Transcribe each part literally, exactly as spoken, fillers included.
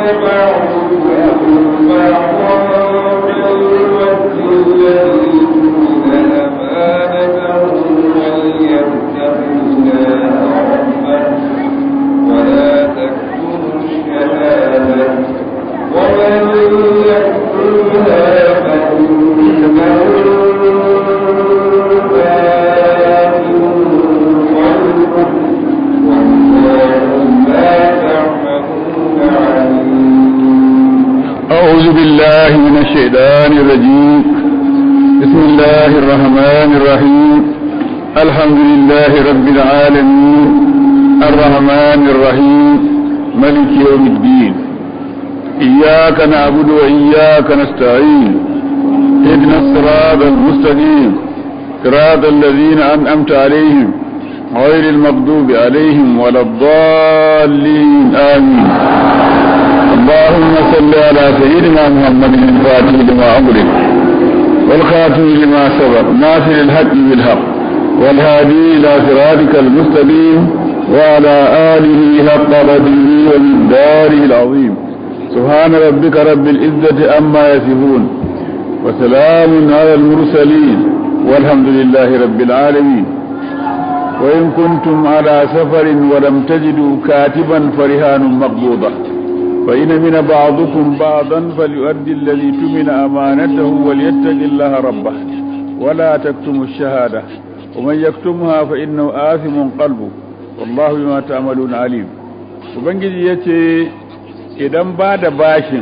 الشيطان الرجيم. بسم الله الرحمن الرحيم. الحمد لله رب العالمين الرحمن الرحيم ملك يوم الدين. إياك نعبد وإياك نستعين. اهدنا الصراط المستقيم صراط الذين أنعمت عليهم غير المغضوب عليهم ولا الضالين آمين. اللهم صل على سيدنا محمد الفاتح لما أمرك والخاتم لما سبق ناصر الحق بالحق والهادي إلى صراطك المستقيم وعلى آله حق قدره ومقداره العظيم. سبحان ربك رب العزة عما يصفون وسلام على المرسلين والحمد لله رب العالمين. وإن كنتم على سفر ولم تجدوا كاتبا فرهان مقبوضة فإن من بعضكم بعضا فليؤدي الذي تمن أمانته وليتق الله ربه ولا تكتموا الشهادة ومن يكتمها فإنه آثم قلبه والله بما تعملون عليم. ubangiji yace idan ba da bashin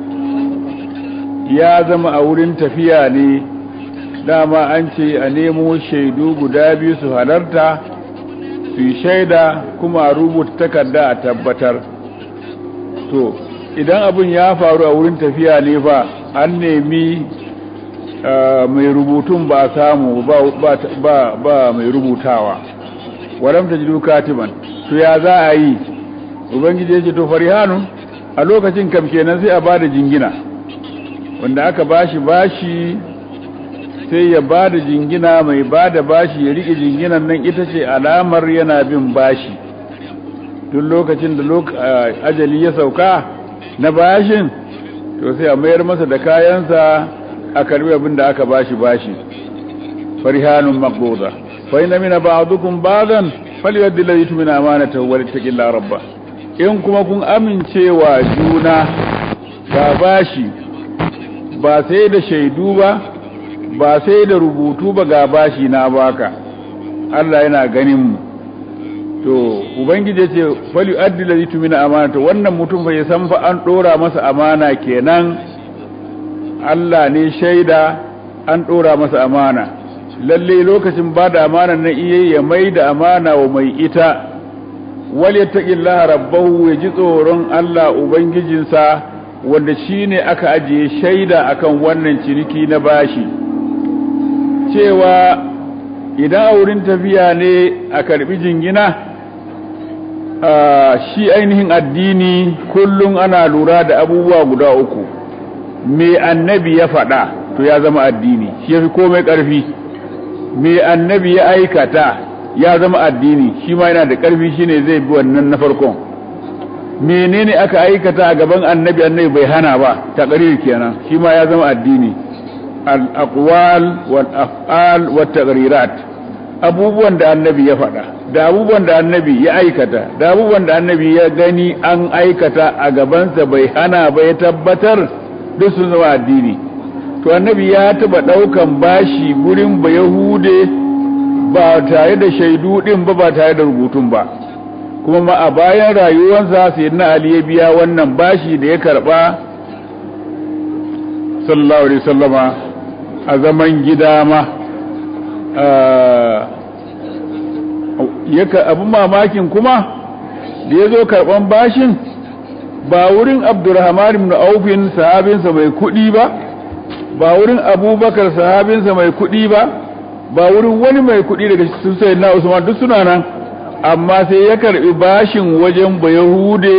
ya zama a wurin tafiya ne, dama an ce a nemo shaidu guda biyu su halarta su yi shaida kuma a rubuta takarda a tabbatar. To idan abin ya faru a wurin tafiya ne fa an nemi mai rubutun ba samu ba ba ba mai rubutawa walam tajidu katiban, to ya za a yi? ubangiji ya ce to farihanun, a lokacin kam kenan sai a bada jingina, wanda aka bashi bashi sai ya bada jingina, mai bada bashi ya rike jinginan nan, ita ce alamar yana bin bashi. duk lokacin da ajali ya sauka na bashin to sai a mayar masa da kayansa, a karbi abin da aka bashi bashi. farihanun maqbuda fa inna min ba'dukum ba'dan falyu'addi alladhi tumina amanatahu wa yattaqillaha rabbah. in kuma kun amincewa juna ba bashi, ba sai da shaidu ba, ba sai da rubutu ba, ga bashi na baka, Allah yana ganin mu. to ubangiji ya ce fali addi ladhi tumina amanata, wannan mutum bai san fa an dora masa amana kenan, Allah ne shaida an dora masa amana. lalle lokacin bada amana na iya ya mai da amana wa mai ita. wal yattaqillaha rabbahu, ya ji tsoron Allah ubangijinsa, wanda shine aka ajiye shaida akan wannan ciniki na bashi, cewa idan a wurin tafiya ne a karbi jingina. Uh, shi ainihin addini kullum ana lura da abubuwa guda uku. me annabi ya faɗa to ya zama addini, shi yafi komai ƙarfi. me annabi ya aikata ya zama addini, shi ma yana da ƙarfi, shine zai bi wannan na farkon. menene aka aikata a gaban annabi, annabi bai hana ba, taqrir kenan, shi ma ya zama addini. al aqwal wal af'al wat taqrirat, abubuwan da annabi ya faɗa da abubuwan da annabi ya aikata da abubuwan da annabi ya gani an aikata a gabansa bai hana ba, ya tabbatar, duk sun zama addini. to annabi ya taba daukan bashi gurin ba yahude ba tare da shaidu din ba, ba tare da rubutun ba, kuma ma a bayan rayuwarsa sayyidina ali ya biya wannan bashi da ya karba sallallahu alaihi wasallama a zaman gida ma. yaka abun mamakin kuma da ya zo karɓan bashin ba wurin Abdurrahman ibn Aufin sahabinsa mai kuɗi ba, ba wurin Abubakar sahabinsa mai kuɗi ba, ba wurin wani mai kuɗi daga cikin sayyidina Usman, duk suna nan, amma sai ya karɓi bashin wajen Bayahude,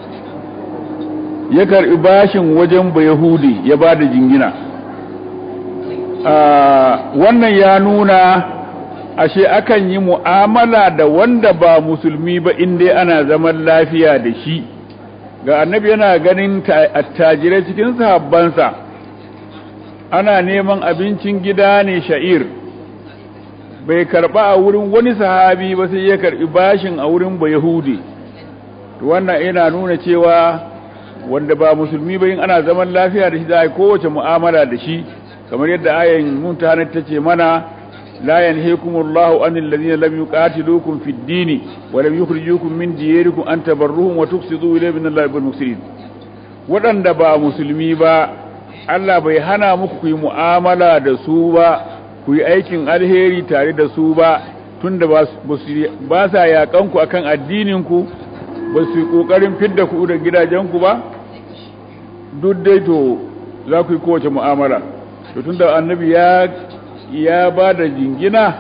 ya karɓi bashin wajen Bayahude ya bada jingina. wannan ya nuna ashe akan yi mu'amala da wanda ba musulmi ba in dai ana zaman lafiya da shi, ga annabi yana ganin attajirai cikin sahabbansa ana neman abincin gida ne sha'ir bai karba a wurin wani sahabi ba sai ya karbi bashin a wurin bayahudi to wannan yana nuna cewa wanda ba musulmi ba in ana zaman lafiya da shi da kowace mu'amala da shi kamar yadda ayan mumtahana tace mana la yanhaykumullahu anil ladina lam yuqatilukum fid dini wa lam yukhrijukum min diyarikum an tabarruhum wa tuqsidu ilayhim minallahi bil muqsitin wadanda ba musulmi ba Allah bai hana muku ku yi mu'amala da su ba ku yi aikin alheri tare da su ba tunda ba ba sa yakan ku akan addinin ku ba su yi kokarin fidda ku da gidajen ku ba duk dai to za ku yi kowace mu'amala to tunda annabi ya ya ba da jingina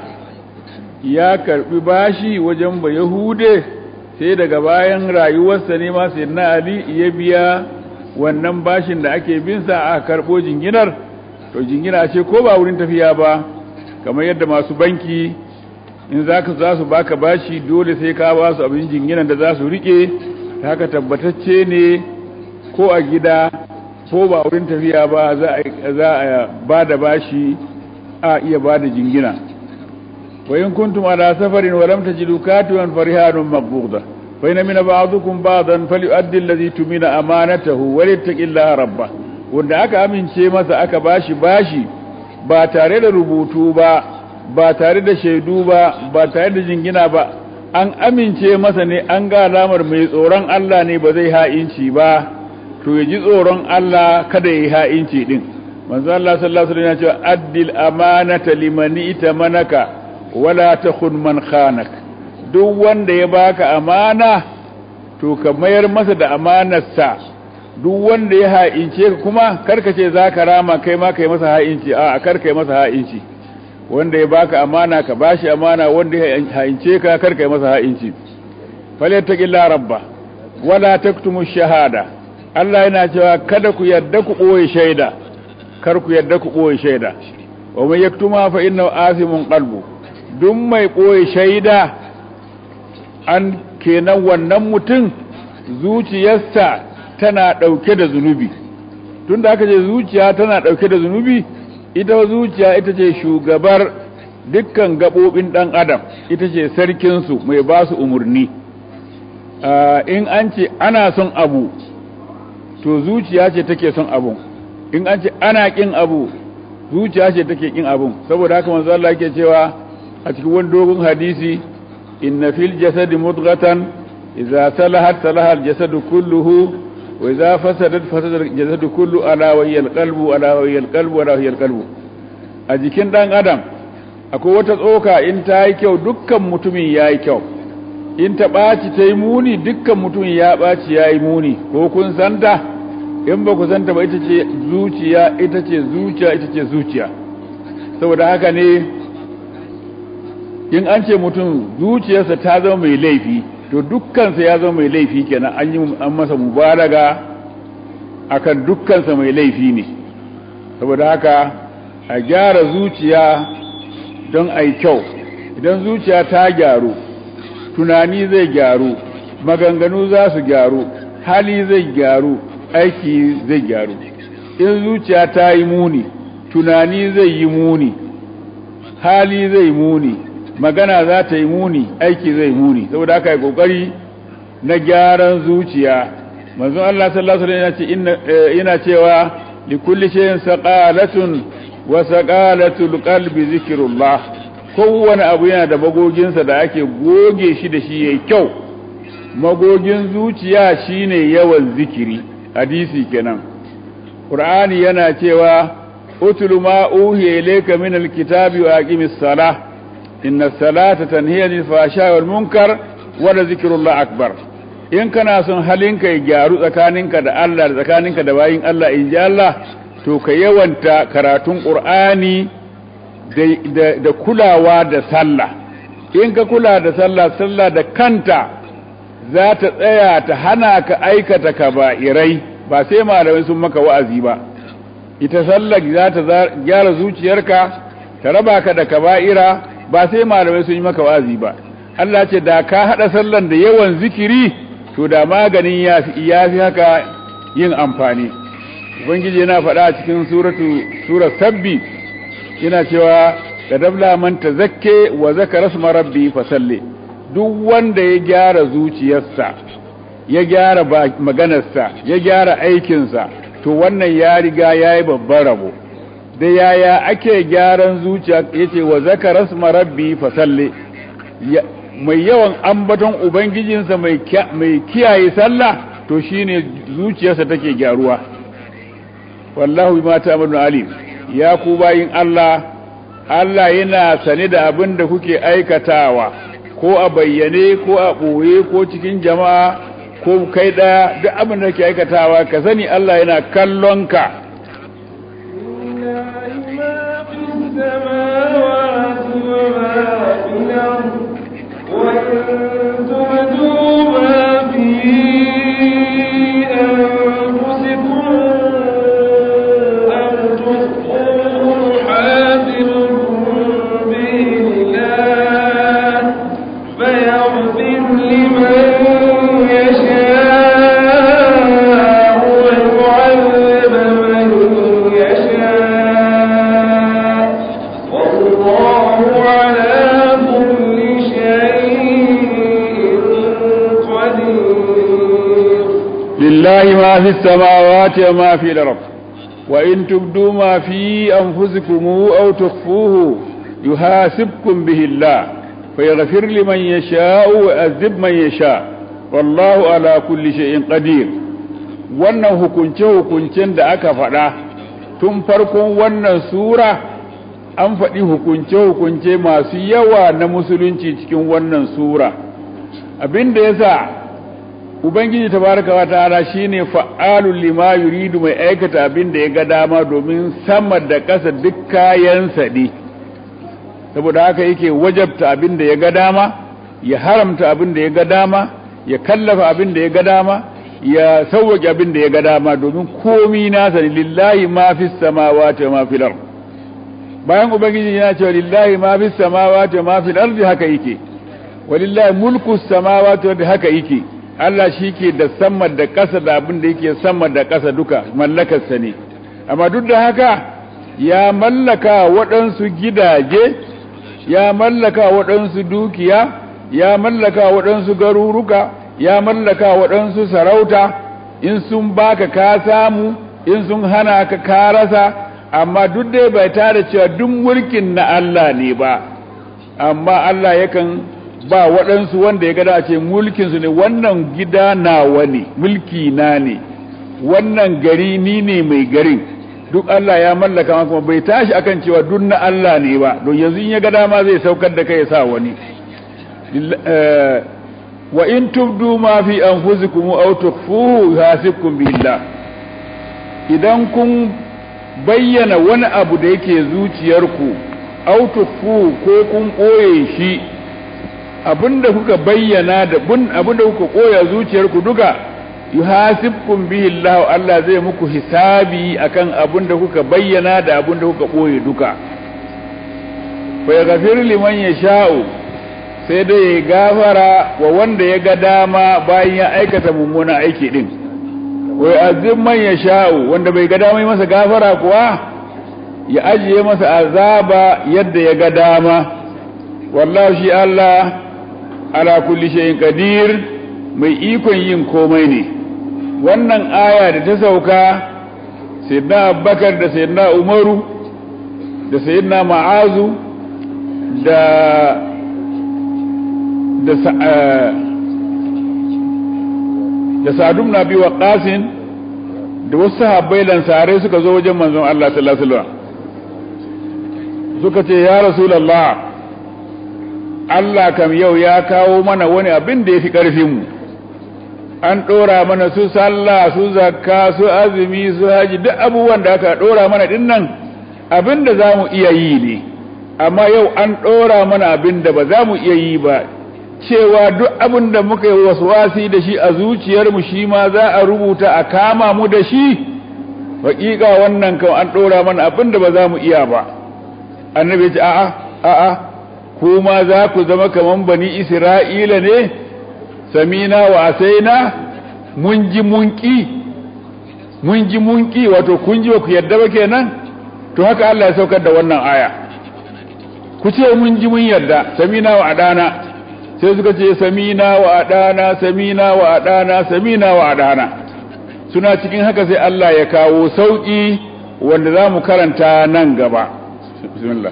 ya karbi bashi wajen ba yahude sai daga bayan rayuwarsa ne ma sai na ali ya biya wannan bashin da ake bin sa aka karbo jinginar to jingina ce ko ba wurin tafiya ba kamar yadda masu banki in zaka za su baka bashi dole sai ka ba su abin jinginan da za su rike haka tabbatacce ne ko a gida ko ba wurin tafiya ba za a za a ba da bashi a iya ba da jingina wa in kuntum ala safarin wa lam tajidu katiban farihanun maqbuda fa inna min ba'dikum ba'dan falyu'addi alladhi tumina amanatahu wa littaqillaha rabbah wanda aka amince masa aka bashi bashi ba tare da rubutu ba ba tare da shaidu ba ba tare da jingina ba an amince masa ne an ga alamar mai tsoron Allah ne ba zai ha'inci ba to ya ji tsoron Allah kada ya yi ha'inci din manzo Allah sallallahu alaihi wasallam ya ce addil amanata liman itamanaka wala takhun man khanak duk wanda ya baka amana to ka mayar masa da amanarsa duk wanda ya ha'ince ka kuma karka ce zaka rama kai ma kai masa ha'inci a karka yi masa ha'inci wanda ya baka amana ka bashi amana wanda ya ha'ince ka karka yi masa ha'inci falyattaqilla rabba wala taktumu shahada Allah yana cewa kada ku yarda ku boye shaida kar ku yarda ku boye shaida wa man yaktuma fa innahu asimun qalbu duk mai boye shaida an kenan wannan mutum zuciyarsa tana dauke da zunubi tunda aka ce zuciya tana dauke da zunubi ita zuciya ita ce shugabar dukkan gabobin dan adam ita ce sarkin su mai ba su umurni in an ce ana son abu to zuciya ce take son abun in an ce ana kin abu zuciya ce take kin abun saboda haka manzo Allah yake cewa a cikin wani dogon hadisi inna fil jasadi mudghatan idza salahat salaha al jasadu kulluhu wa idza fasadat fasada al jasadu kullu ala wa hiya al qalbu ala wa hiya al qalbu ala wa hiya al qalbu a jikin dan adam akwai wata tsoka in ta yi kyau dukkan mutumin yayi kyau in ta baci ta yi muni dukkan mutumin ya baci yayi muni ko kun santa in ba ku santa ba ita ce zuciya ita ce zuciya ita ce zuciya saboda haka ne in an ce mutum zuciyarsa ta zama mai laifi to dukkansa ya zama mai laifi kenan an yi an masa mubalaga akan dukkansa mai laifi ne saboda haka a gyara zuciya don ai kyau idan zuciya ta gyaru tunani zai gyaru maganganu za su gyaru hali zai gyaru aiki zai gyaru in zuciya ta yi muni tunani zai yi muni hali zai muni magana za ta yi muni aiki zai muni saboda haka yi kokari na gyaran zuciya manzon Allah sallallahu alaihi wasallam yana cewa li kulli shay'in saqalatun wa saqalatul qalbi zikrullah kowane abu yana da magoginsa da ake goge shi da shi yayi kyau magogin zuciya shine yawan zikiri hadisi kenan qur'ani yana cewa utlu ma uhiya ilayka min alkitabi wa aqimis salah inna salata tanhiya anil fahsha'i wal munkar wa la zikrullah akbar in kana son halinka ya gyaru tsakaninka da Allah da tsakaninka da bayin Allah in ji Allah to ka yawanta karatun qur'ani da da kulawa da sallah in ka kula da sallah sallah da kanta za ta tsaya ta hana ka aikata kaba'irai ba sai malamai sun maka wa'azi ba ita sallar za ta gyara zuciyarka ta raba ka da kaba'ira ba sai malamai sun yi maka wa'azi ba Allah ce da ka hada sallan da yawan zikiri to da maganin ya fi haka yin amfani. Ubangiji yana faɗa cikin suratu surar sabbi yana cewa kadabla man tazakke wa zakara isma rabbi fasalli. Duk wanda ya gyara zuciyarsa ya gyara maganarsa ya gyara aikinsa to wannan ya riga yayi babban rabo. Da yaya ake gyaran zuciya yace wa zakara isma rabbi fasalli, mai yawan ambaton ubangijinsa mai mai kiyaye sallah to shine zuciyarsa take gyaruwa. Wallahu bima ta'malun alim. Ya ku bayin Allah, Allah yana sane da abin da kuke aikatawa, ko a bayyane ko a ɓoye ko cikin jama'a ko kai ɗaya, duk abin da kake aikatawa ka sani Allah yana kallon ka. لله ما في السماوات وما في الأرض وإن تبدوا ما في أنفسكم أو تخفوه يحاسبكم به الله فيغفر لمن يشاء ويعذب من يشاء والله على كل شيء قدير. wannan hukunce-hukuncen da aka faɗa tun farkon wannan sura an faɗi hukunce-hukunce masu yawa na musulunci cikin wannan sura. Abinda yasa Ubangiji tabaraka wa ta'ala shine fa'alul lima yuridu, mai aikata abin da ya ga dama, domin sama da ƙasa duk kayansa ne. Saboda haka yake wajabta abin da ya ga dama, ya haramta abin da ya ga dama, ya kallafa abin da ya ga dama, ya sauwake abin da ya ga dama, domin komi nasa ne. Lillahi ma fis samawati wa ma fil ard. Bayan Ubangiji yana cewa lillahi ma fis samawati wa ma fil ardi, haka yake. Walillahi mulku samawati wa haka yake. Allah shi ke da sama da ƙasa da abin da yake sama da ƙasa duka mallakarsa ne, amma duk da haka ya mallaka waɗansu gidaje, ya mallaka waɗansu dukiya, ya mallaka waɗansu garuruka, ya mallaka waɗansu sarauta. In sun baka ka samu, in sun hana ka ka rasa, amma duk dai bai tare cewa duk mulkin na Allah ne ba. Amma Allah yakan ba waɗansu wanda ya gada ce mulkinsu ne, wannan gida nawa ne, mulki na ne, wannan gari ni ne mai garin, duk Allah ya mallaka kuma bai tashi akan cewa duk na Allah ne ba, don yanzu in ya ga dama zai saukar da kai ya sa wani. Wa in tubdu ma fi anfusikum aw tukhfuhu yuhasibkum billah. Idan kun bayyana wani abu da yake zuciyarku, aw tukhfuhu ko kun koye shi, abinda kuka bayyana da bun abinda kuka koya zuciyarku duka, yuhasibkum bihi Allah, Allah zai muku hisabi akan abinda kuka bayyana da abinda kuka koye duka. Fa yaghfir liman yasha'u, sai dai ya gafara wa wanda ya ga dama bayan ya aikata mummuna aiki din. Wa yu'azzib man yasha'u, wanda bai ga dama masa gafara kuwa ya ajiye masa azaba yadda ya ga dama. Wallahi shi Allah ala kulli shay'in qadir, mai ikon yin komai ne. Wannan aya da ta sauka, sayyidina Abubakar da sayyidina Umaru da sayyidina Ma'azu da da da Sa'd ibn Abi Waqqas da wasu sahabbai lansare suka zo wajen manzon Allah sallallahu alaihi wasallam, suka ce ya Rasulullah, Allah kam yau ya kawo mana wani abin da ya fi ƙarfinmu, an ɗora mana su sallah, su zakka, su azumi, su haji, duk abubuwan da aka ɗora mana ɗin nan abin da za mu iya yi ne, amma yau an ɗora mana abin da ba za mu iya yi ba, cewa duk abin da muka yi waswasi da shi a zuciyarmu shi ma za a rubuta a kama mu da shi. Haƙiƙa wannan kan an ɗora mana abin da ba za mu iya ba. Annabi ya ce a'a a'a kuma za ku zama kaman bani Isra'ila ne, samina wa asaina mun ji mun ki mun ji mun ki wato kun ji ku yadda ba kenan to haka Allah ya saukar da wannan aya ku ce mun ji mun yadda samina wa adana sai suka ce samina wa adana samina wa adana samina wa adana suna cikin haka sai Allah ya kawo sauki wanda za mu karanta nan gaba bismillah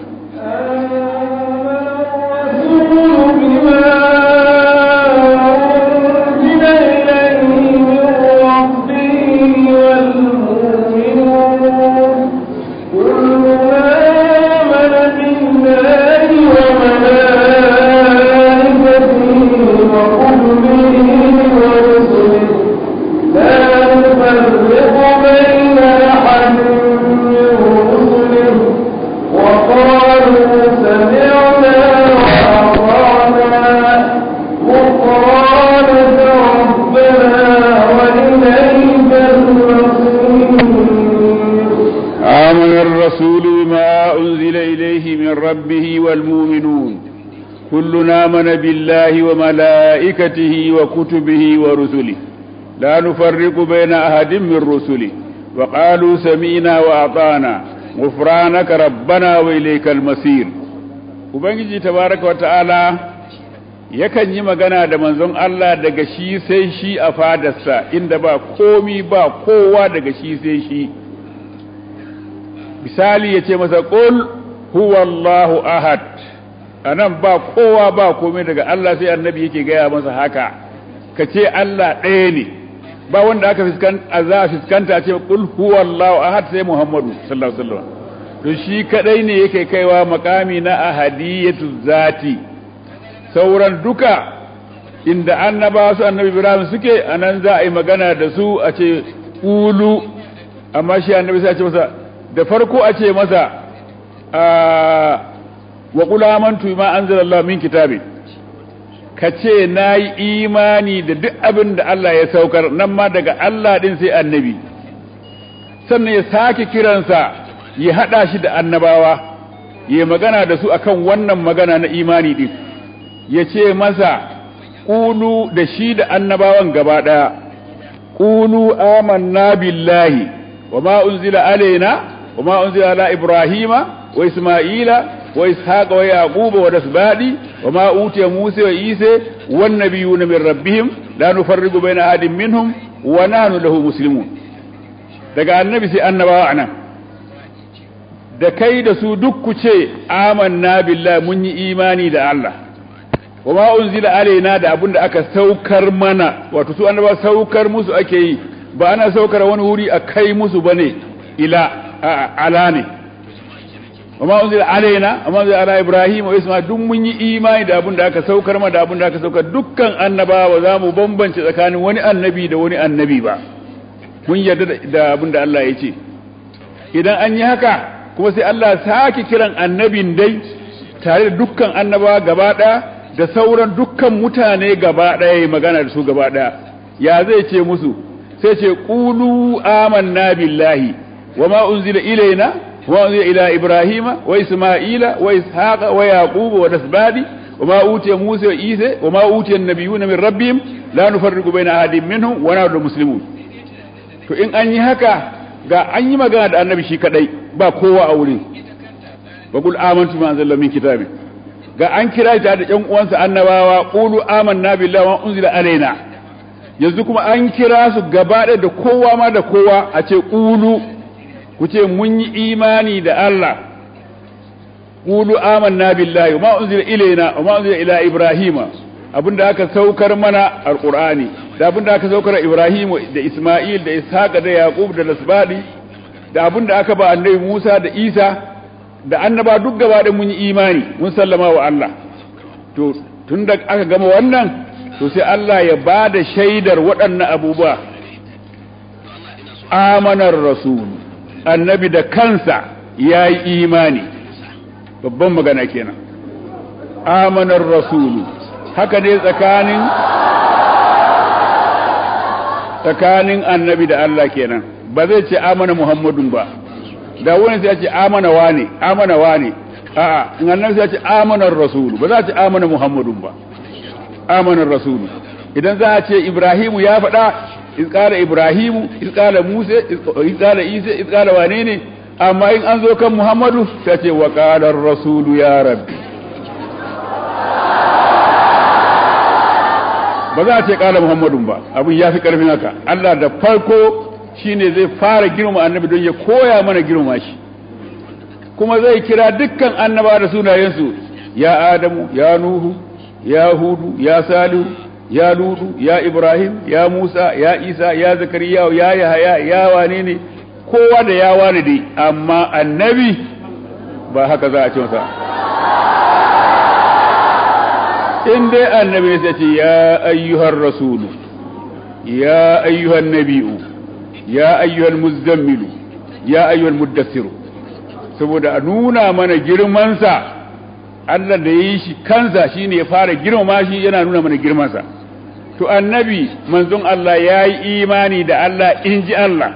ربه والمؤمنون كلنا آمن بالله وملائكته وكتبه ورسله لا نفرق بين أحد من رسله وقالوا سمعنا وأطعنا غفرانك ربنا وإليك المصير ubangiji tabaraka wata'ala yakan yi magana da manzon Allah daga shi sai shi a fadarsa inda ba komi ba kowa daga shi sai shi misali yace masa qul huwa Allahu ahad anan ba kowa ba komai daga Allah sai annabi yake gaya masa haka kace Allah ɗaya ne ba wanda aka fiskanta azza fiskanta ce qul huwa Allahu ahad sai Muhammadu sallallahu alaihi wasallam to shi kadai ne yake kaiwa makami na ahadiyatu zati sauran duka inda annaba su annabi Ibrahim suke anan za a yi magana da su a ce ulu amma shi annabi sai a ce masa da farko a ce masa wa qul amantu bima anzalallahu min kitabin kace nayi imani da duk abin da Allah ya saukar nan ma daga Allah din sai annabi sannan ya sake kiransa ya hada shi da annabawa ya magana da su akan wannan magana na imani din ya ce masa qulu da shi da annabawan gaba daya qulu amanna billahi wama unzila alaina wama unzila ala ibrahima wa isma'ila wa ishaqa wa yaquba wa dasbadi wama utiya musa wa isa wan nabiyuna min rabbihim la nufarriqu baina ahadin minhum wa nahnu lahu muslimun daga annabi sai annabawa anan da kai da su duk ku ce amanna billahi mun yi imani da Allah wama unzila alaina da abinda aka saukar mana wato su annaba saukar musu ake yi ba ana saukar wani wuri a kai musu bane ila ala ne wama unzila alaina wama unzila ala ibrahim wa isma duk mun yi imani da abinda aka saukar mana da abinda aka saukar dukkan annabawa za mu bambance tsakanin wani annabi da wani annabi ba mun yarda da abinda Allah ya ce idan an yi haka kuma sai Allah sake kiran annabin dai tare da dukkan annabawa gaba daya da sauran dukkan mutane gaba daya magana da su gaba daya ya zai ce musu sai ce qulu amanna billahi wama unzila ilaina wa unzila ila ibrahima wa isma'ila wa ishaqa wa yaquba wa dasbadi wama utiya musa wa isa wama utiya an-nabiyuna min rabbihim la nufarriqu baina ahadin minhum wa nahnu muslimun to in an yi haka ga an yi magana da annabi shi kadai ba kowa a wurin wa qul amantu ma anzala min kitabin ga an kira ta da ƴan uwansa annabawa qulu amanna billahi wa unzila alaina yanzu kuma an kira su gaba da kowa ma da kowa a ce qulu ku ce mun yi imani da Allah qulu amanna billahi wa ma unzila ilaina wa ma unzila ila ibrahima abinda aka saukar mana alqur'ani da abinda aka saukar Ibrahim da Isma'il da Ishaq da Yaqub da Nasbadi da abinda aka ba annabi Musa da Isa da annaba duk gaba da mun yi imani mun sallama wa Allah to tunda aka gama wannan to sai Allah ya bada shaidar waɗannan abubuwa amanar rasul annabi da kansa yayi imani babban magana kenan amanar rasul haka ne tsakanin tsakanin annabi da Allah kenan ba zai ce amana Muhammadun ba da wani sai ya ce amana wane amana wane a'a in annabi sai ya ce amanar rasul ba za ce amana Muhammadun ba amanar rasul idan za a ce Ibrahimu ya faɗa izqala Ibrahimu izqala Musa izqala Isa izqala wane ne amma in an zo kan Muhammadu ta ce wa qala ar-rasulu ya rabbi ba za a ce qala Muhammadun ba abin yafi karfin haka Allah da farko shine zai fara girma annabi don ya koya mana girma shi kuma zai kira dukkan annaba da sunayensu ya Adamu ya Nuhu ya Hudu ya Salihu ya Lutu ya Ibrahim ya Musa ya Isa ya Zakariya ya Yahaya ya wane ne kowa da ya wane dai amma annabi ba haka za a ce masa in dai annabi ne sai ce ya ayyuhar rasulu ya ayyuhan nabiyyu ya ayyuhal muzammilu ya ayyuhal muddassiru saboda a nuna mana girmansa Allah da yi shi kansa shine ya fara girmama shi yana nuna mana girmansa to annabi manzon Allah yayi imani da Allah inji Allah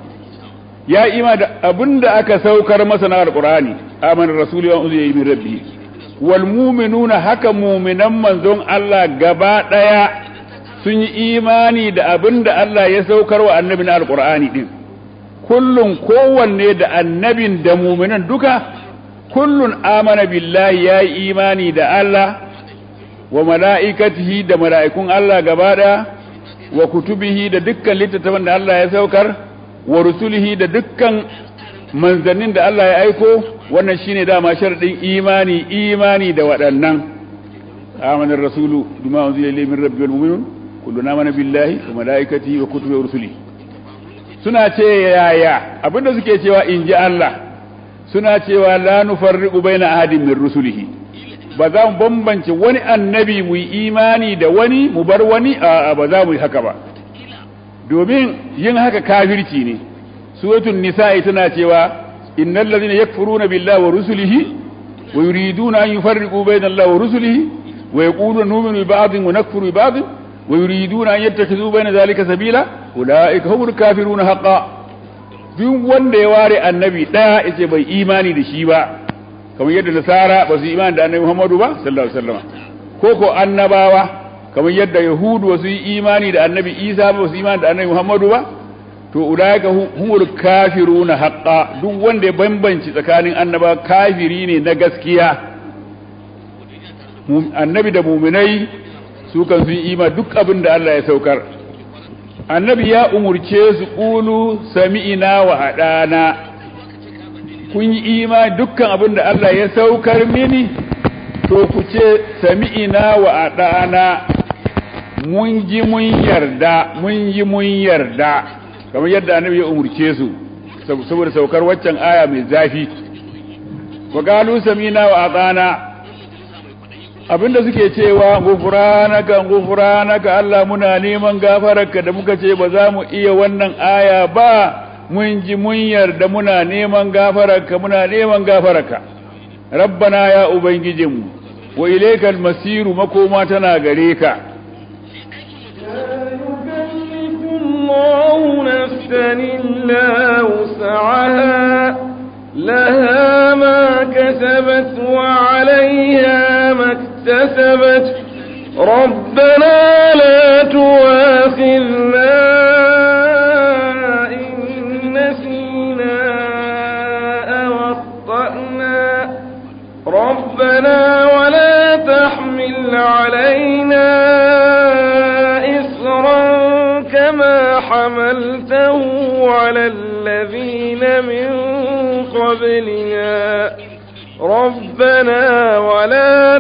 ya ima da abinda aka saukar masa na alqur'ani amana rasuli wa unzila min rabbi wal mu'minuna haka mu'minan manzon Allah gaba daya sun yi imani da abinda Allah ya saukar wa annabi na alqur'ani din kullun kowanne da annabin da mu'minan duka kullun amana billahi yayi imani da Allah wa mala'ikatihi da mala'ikun Allah gaba daya wa kutubihi da dukkan littattafan da Allah ya saukar wa rusulihi da dukkan manzannin da Allah ya aiko wannan shine dama sharadin imani imani da waɗannan amana ar-rasulu bima unzila ilayhi min rabbil mu'minun kullun amana billahi wa mala'ikatihi wa kutubihi wa rusulihi suna ce yaya abinda suke cewa inji Allah suna cewa la nufarriqu baina ahadin min rusulihi ba za mu bambance wani annabi mu yi imani da wani mu bar wani a ba za mu yi haka ba domin yin haka kafirci ne suratul nisa'i tana cewa innal ladhina yakfuruna billahi wa rusulihi wa yuriduna an yufarriqu baina allahi wa rusulihi wa yaquluna nu'minu bi ba'dhin wa nakfuru bi ba'dhin wa yuriduna an yattakhidhu baina dhalika sabila ulaika humul kafiruna haqqan duk wanda ya ware annabi daya yace bai imani da shi ba kamar yadda nasara ba su imani da annabi Muhammadu ba sallallahu alaihi wasallam ko ko annabawa kamar yadda yahudu ba su yi imani da annabi Isa ba su imani da annabi Muhammadu ba to ulaika humul kafiruna haqqan duk wanda ya bambanci tsakanin annaba kafiri ne na gaskiya annabi da mu'minai su kan su yi imani duk abin da Allah ya saukar annabi ya umurce su qulu sami'na wa adana kun yi imani dukkan abin da Allah ya saukar mini to ku ce sami'na wa adana mun ji mun yarda mun yi mun yarda kamar yadda annabi ya umurce su saboda saukar waccan aya mai zafi wa qalu sami'na wa adana abinda suke cewa gufranaka gufranaka Allah muna neman gafararka da muka ce ba za mu iya wannan aya ba mun ji mun yarda muna neman gafararka muna neman gafararka rabbana ya ubangijinmu wa ilaykal masiru makoma tana gare ka Allahu nafsan illa wus'aha laha ma kasabat wa 'alayha ma iktasabat rabbana la tu'akhidhna ربنا ولا تحمل علينا إصرا كما حملته على الذين من قبلنا ربنا ولا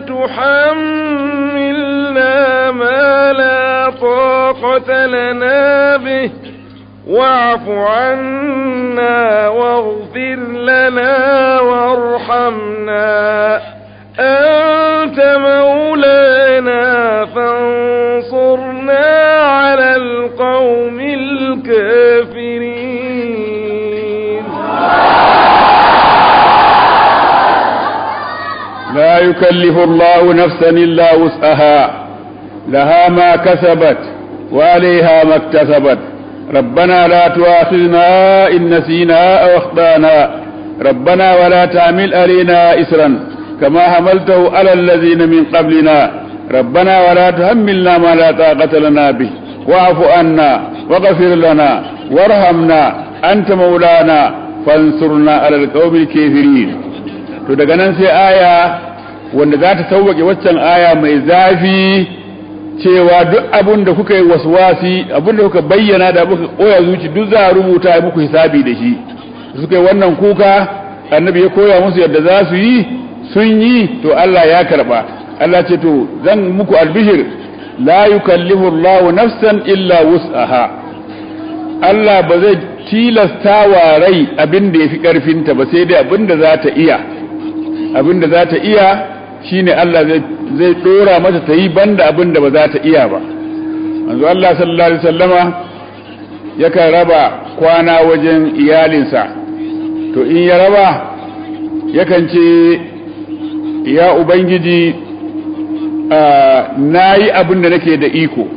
تحملنا ما لا طاقة لنا به واعف عنا واغفر لنا وارحمنا أنت مولانا فانصرنا على القوم الكافرين لا يكلف الله نفسا إلا وسعها لها ما كسبت وعليها ما اكتسبت ربنا لا تؤاخذنا إن نسينا أو أخطأنا ربنا ولا تعمل علينا إسرا كما حملته على الذين من قبلنا rabbana wala tuhammilna ma la taqata lana bi wa'fu anna waghfir lana warhamna anta maulana fansurna 'alal qawmil kafirin. to daga nan sai aya wanda za ta sauwake waccan aya mai zafi cewa duk abin da kuka yi waswasi abin da kuka bayyana da kuka koya zuci duk za a rubuta muku hisabi da shi. suka yi wannan kuka annabi ya koya musu yadda za su yi sun yi to Allah ya karba. Allah ce to zan muku albishir la yukallifu Allahu nafsan illa wus'aha. Allah ba zai tilasta wa rai abin da yafi karfinta ba sai dai abin da za ta iya abin da za ta iya shine Allah zai zai dora mata ta yi banda abin da ba za ta iya ba. manzo Allah sallallahu alaihi wasallama yakan raba kwana wajen iyalinsa to in ya raba yakan ce ya ubangiji nayi abin da nake da iko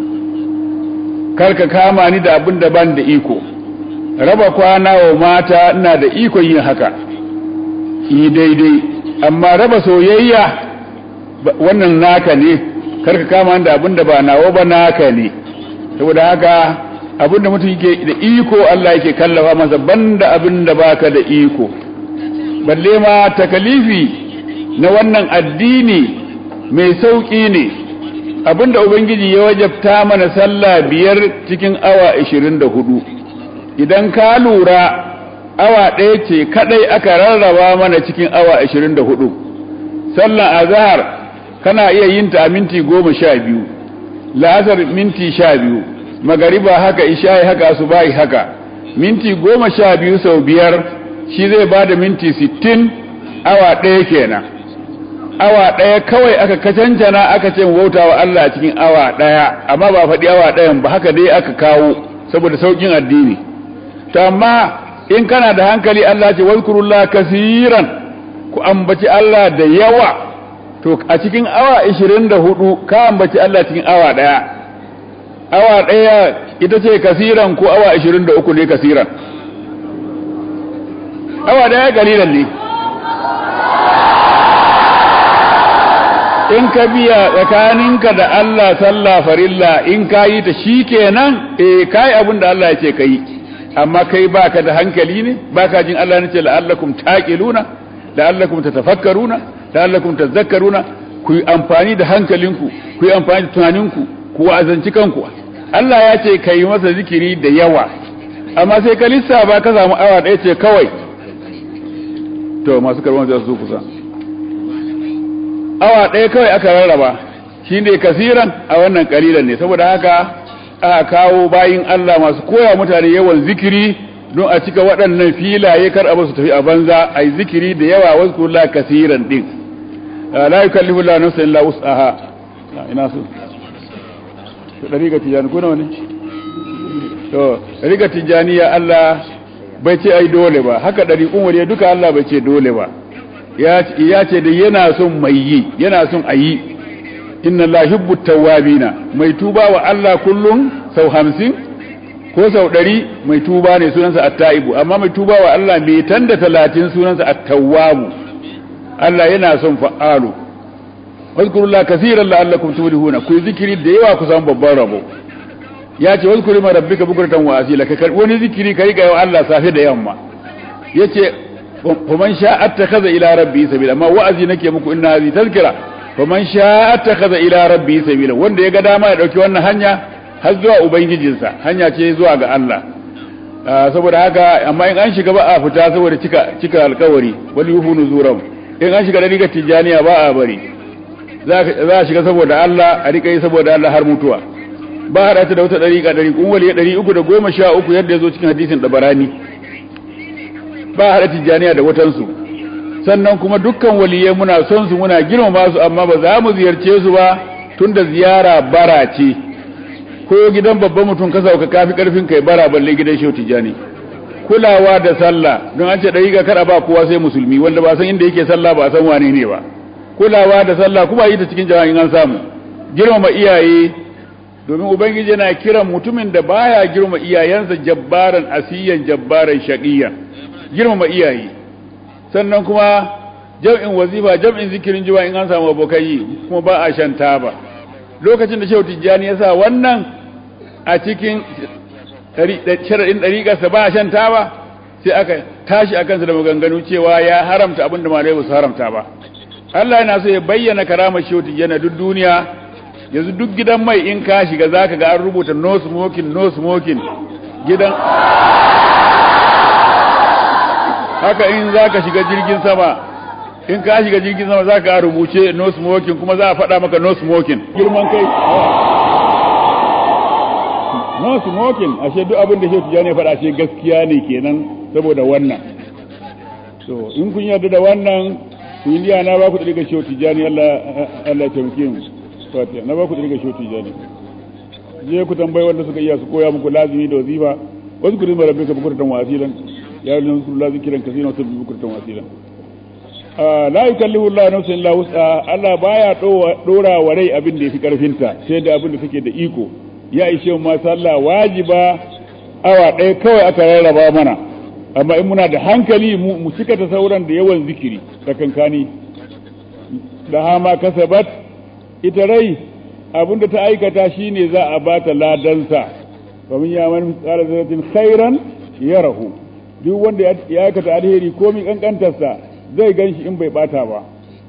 karka kama ni da abin da ban da iko. raba kwana wa mata ina da ikon yin haka yi daidai amma raba soyayya wannan naka ne karka kama ni da abin da ba nawa ba naka ne. saboda haka abin da mutum yake da iko Allah yake kallafa masa banda abin da baka da iko. balle ma takalifi na wannan addini mai sauki ne abinda ubangiji ya wajabta mana sallah biyar cikin awa ashirin da hudu. idan ka lura awa ɗaya ce kadai aka rarraba mana cikin awa ashirin da hudu. sallar azhar kana iya yin ta a minti goma sha biyu, la'asar minti sha biyu, magariba haka isha'i haka subahi haka. minti goma sha biyu sau biyar shi zai bada minti sittin, awa ɗaya kenan. awa ɗaya kawai aka kacancana aka ce wauta wa Allah a cikin awa ɗaya, amma ba faɗi awa ɗayan ba haka dai aka kawo saboda saukin addini. to amma in kana da hankali Allah ce wazkurullah kaseeran ku ambaci Allah da yawa to a cikin awa ashirin da hudu ka ambaci Allah cikin awa ɗaya. awa ɗaya ita ce kasiran ko awa ashirin da uku ne kasiran? awa ɗaya kalilan ne. in ka biya tsakaninka da Allah sallah farilla in ka yi ta shi kenan eh kai abin da Allah ya ce kai. amma kai baka da hankali ne baka jin Allah ne ce la'allakum taqiluna la'allakum tatafakkaruna la'allakum tadhakkaruna ku yi amfani da hankalinku ku yi amfani da tunaninku ku wa'azanci kanku. Allah ya ce kai masa zikiri da yawa amma sai ka lissafa ka samu awa ɗaya ce kawai. to masu karban zai su kusa awa ɗaya kawai aka rarraba shine kasiran a wannan kalilan ne. saboda haka aka kawo bayin Allah masu koya mutane yawan zikiri don a cika waɗannan filaye kar a basu tafi a banza ai zikiri da yawa wazkurullah kasiran din. la yukallifu Allahu nafsan illa wus'aha. ina so to dariga tijani ko nawa ne? to dariga tijaniya Allah bai ce ai dole ba, haka dariqun waliya duka Allah bai ce dole ba. ya ce da yana son mai yi yana son a yi. inna la yuhibbu tawwabina mai tuba wa Allah kullum sau hamsin ko sau ɗari mai tuba ne sunansa at-taibu amma mai tuba wa Allah mai tanda talatin sunansa at-tawwabu. Allah yana son fa'alu. wazkurullaha kaseeran la'allakum tuflihuna ku zikiri da yawa ku samu babban rabo. ya ce wazkuru ma rabbika bukratan wa asila ka karbi wani zikiri kai ga Allah safe da yamma. yace faman sha'a attakhadha ila rabbi sabila amma wa'azi nake muku inna hazi tazkira faman sha'a attakhadha ila rabbi sabila wanda ya ga dama ya dauki wannan hanya har zuwa ubangijinsa hanya ce zuwa ga Allah. saboda haka amma in an shiga ba a fita saboda cika cika alƙawari wal yuhunu zuram in an shiga da riga tijaniya ba a bari za a shiga saboda Allah a rika yi saboda Allah har mutuwa. ba hada ta da wata dariƙa dariƙun wali ɗari uku da goma sha uku yadda ya zo cikin hadisin Dabarani. ba haɗa tijjaniya da watansu. sannan kuma dukkan waliyai muna son su muna girmama su amma ba za mu ziyarce su ba tunda ziyara bara ce. ko gidan babban mutum ka sauka kafi karfin kai bara balle gidan shehu tijjani. kulawa da sallah don an ce ɗari ga kada ba kowa sai musulmi wanda ba san inda yake sallah ba san wane ne ba. kulawa da sallah kuma yi ta cikin jama'in an samu. girmama iyaye domin ubangiji yana kiran mutumin da baya girmama iyayensa jabbaran asiyan jabbaran shaqiyan. girmama iyaye sannan kuma jam'in wazifa jam'in zikirin juma'a in an samu abokai kuma ba a shan taba lokacin da Shehu Tijjani ya sa wannan a cikin sharaɗin ɗariƙarsa ba a shan taba sai aka tashi a kansa da maganganu cewa ya haramta abin da malai ba su haramta ba Allah yana so ya bayyana karamar Shehu Tijjani duk duniya yanzu duk gidan mai in ka shiga zaka ga an rubuta no smoking no smoking gidan haka in zaka shiga jirgin sama in ka shiga jirgin sama zaka rubuce no smoking kuma za a faɗa maka no smoking girman kai no smoking ashe duk abin da Shehu Tijjani ya faɗa ce gaskiya ne kenan saboda wannan to in kun yarda da wannan ku yi na ba ku da daga Shehu Tijjani Allah Allah ya taimake mu fatiha na ba ku da daga Shehu Tijjani je ku tambayi wanda suka iya su koya muku lazimi da wazifa wasu ku rinma rabbika bukuratan wasilan ya yi nasu la zikiran kasina wasu bukuratan wasilan la yukallifu Allah nafsan illa wus'a Allah baya dora wa rai abin da yafi karfinta sai da abin da take da iko ya ishe mu sallah wajiba awa ɗaya kawai aka rarraba mana amma in muna da hankali mu cika ta sauran da yawan zikiri da kankani da hama kasabat ita rai abinda ta aikata shine za a bata ladansa wa min yaman misqala zarratin khairan yarahu duk wanda ya aikata alheri ko min kankantarsa zai ganshi in bai bata ba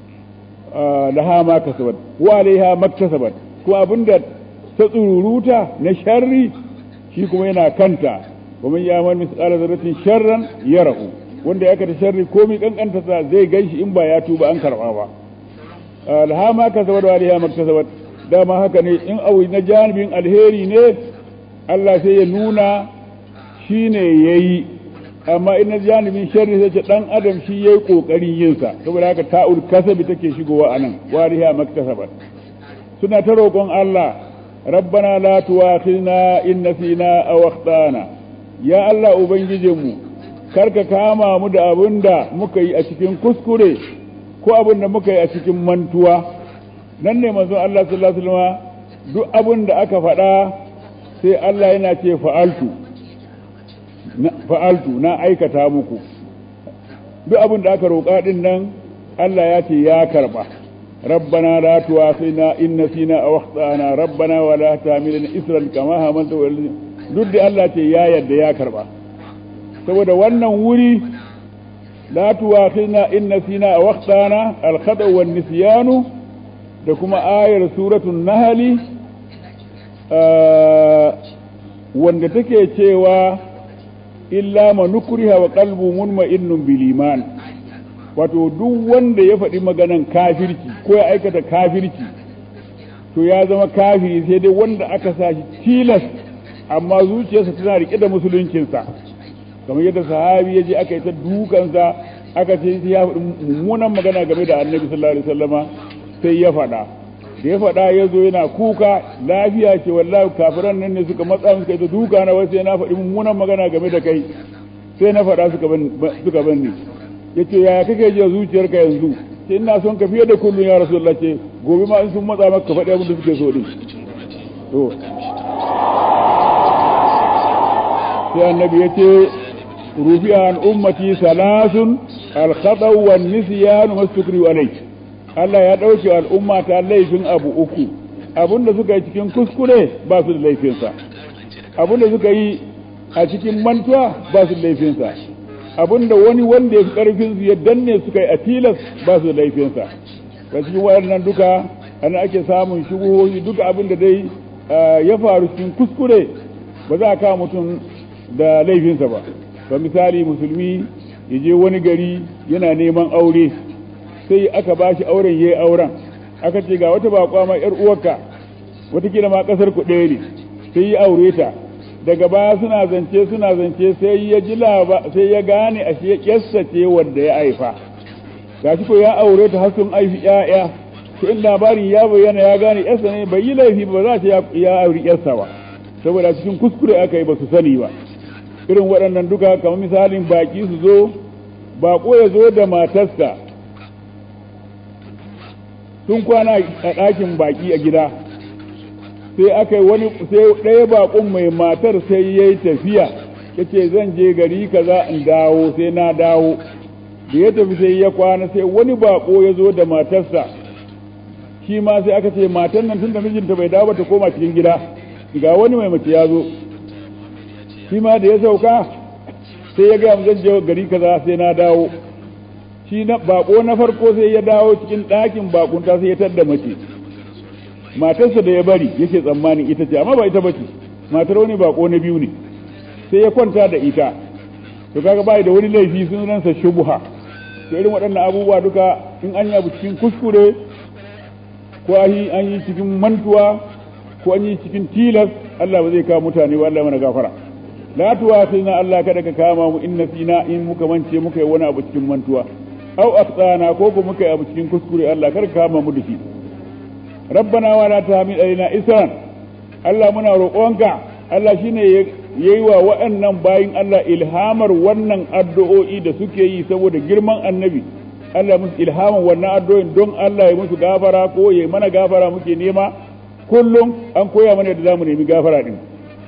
da hama kasabat wa alaiha maktasabat ko abinda ta tsururuta na sharri shi kuma yana kanta wa man yaman misqala zarratin sharran yarahu wanda ya aikata sharri ko min kankantarsa zai ganshi in ba ya tuba an karba ba alhama kasabat wa alaiha maktasabat dama haka ne in abu na janibin alheri ne Allah sai ya nuna shi ne ya yi amma in na janibin sharri sai ce ɗan adam shi ya yi ƙoƙarin yinsa saboda haka ta'ul kasabi take shigowa a nan wariha maktasabat suna ta roƙon Allah rabbana la tuwakhilna in nasina aw akhtana ya Allah ubangijinmu karka kama mu da abinda muka yi a cikin kuskure ko abinda muka yi a cikin mantuwa nan ne manzon Allah sallallahu alaihi wasallam duk abin da aka faɗa sai Allah yana ce fa'altu fa'altu na aikata muku duk abin da aka roƙa din nan Allah ya ce ya karba rabbana la tuwakhina in nasina aw akhtana rabbana wa la tahmilna isran kama hamalta duk da Allah ce ya yarda ya karba saboda wannan wuri la tuwakhina in nasina aw akhtana al-khata wan nisyanu da kuma ayar suratun nahali wanda take cewa illa ma nukriha wa qalbu munma'innun bil iman wato duk wanda ya faɗi maganan kafirci ko ya aikata kafirci to ya zama kafiri sai dai wanda aka sa shi tilas amma zuciyarsa tana rike da musuluncinsa kamar yadda sahabi ya je aka yi ta dukansa aka ce ya faɗi mummunan magana game da annabi sallallahu alaihi wasallama sai ya faɗa da ya faɗa ya zo yana kuka lafiya ce wallahi kafiran nan ne suka matsa suka ta duka na wasu yana faɗi mummunan magana game da kai sai na faɗa suka ban suka ban ni yace yaya kake ji zuciyarka yanzu sai ina son ka fiye da kullun ya rasulullah ce gobe ma in sun matsa maka ka faɗi abin da suke so din to sai annabi yace rufi'a an ummati salasun al-khata wa an-nisyan mastukri alayhi Allah ya ɗauke al'umma ta laifin abu uku abinda suka yi cikin kuskure ba su da laifinsa abinda suka yi a cikin mantuwa ba su da laifinsa abinda wani wanda ya fi ƙarfinsu ya danne suka yi a tilas ba su da laifinsa ba cikin waɗannan duka ana ake samun shubuhohi duka abinda dai ya faru cikin kuskure ba za a kawo mutum da laifinsa ba ba misali musulmi ya je wani gari yana neman aure sai aka ba shi auren yayi auren aka ce ga wata bakwa ma yar uwarka wata kila ma kasar ku ɗaya ne sai ya aure ta daga baya suna zance suna zance sai ya ji laba sai ya gane ashe ya kessace wanda ya haifa gashi ko ya aure ta har sun haifi ƴaƴa to in labarin ya bayyana ya gane yarsa ne bai yi laifi ba za ta ya auri yarsa ba saboda cikin kuskure aka yi ba su sani ba irin waɗannan duka kamar misalin baki su zo bako ya zo da matarsa sun kwana a ɗakin baki a gida sai aka yi wani sai ɗaya baƙon mai matar sai ya yi tafiya ya ce zan je gari kaza in dawo sai na dawo da ya tafi sai ya kwana sai wani bako ya zo da matarsa shi ma sai aka ce matan nan tunda mijinta bai dawo ta koma cikin gida ga wani mai mace ya zo shi ma da ya sauka sai ya gaya mu zan je gari kaza sai na dawo shi na bako na farko sai ya dawo cikin ɗakin bakunta sai ya tadda mace matarsa da ya bari yake tsammanin ita ce amma ba ita bace matar wani bako na biyu ne sai ya kwanta da ita to kaga bai da wani laifi sunansa shubha to irin waɗannan abubuwa duka in an yi abu cikin kuskure ko an yi cikin mantuwa ko an yi cikin tilas Allah ba zai kawo mutane ba Allah mana gafara la tuwasina Allah kada ka kama mu in nasina in muka mance muka yi wani abu cikin mantuwa au akhtana ko ko muka yi abu cikin kuskure Allah kada ka kama mu da shi rabbana wa la tahmil alaina isran Allah muna roƙonka Allah shine yayi wa waɗannan bayin Allah ilhamar wannan addu'o'i da suke yi saboda girman annabi Allah musu ilhaman wannan addu'o'in don Allah ya musu gafara ko ya mana gafara muke nema kullum an koya mana yadda zamu nemi gafara din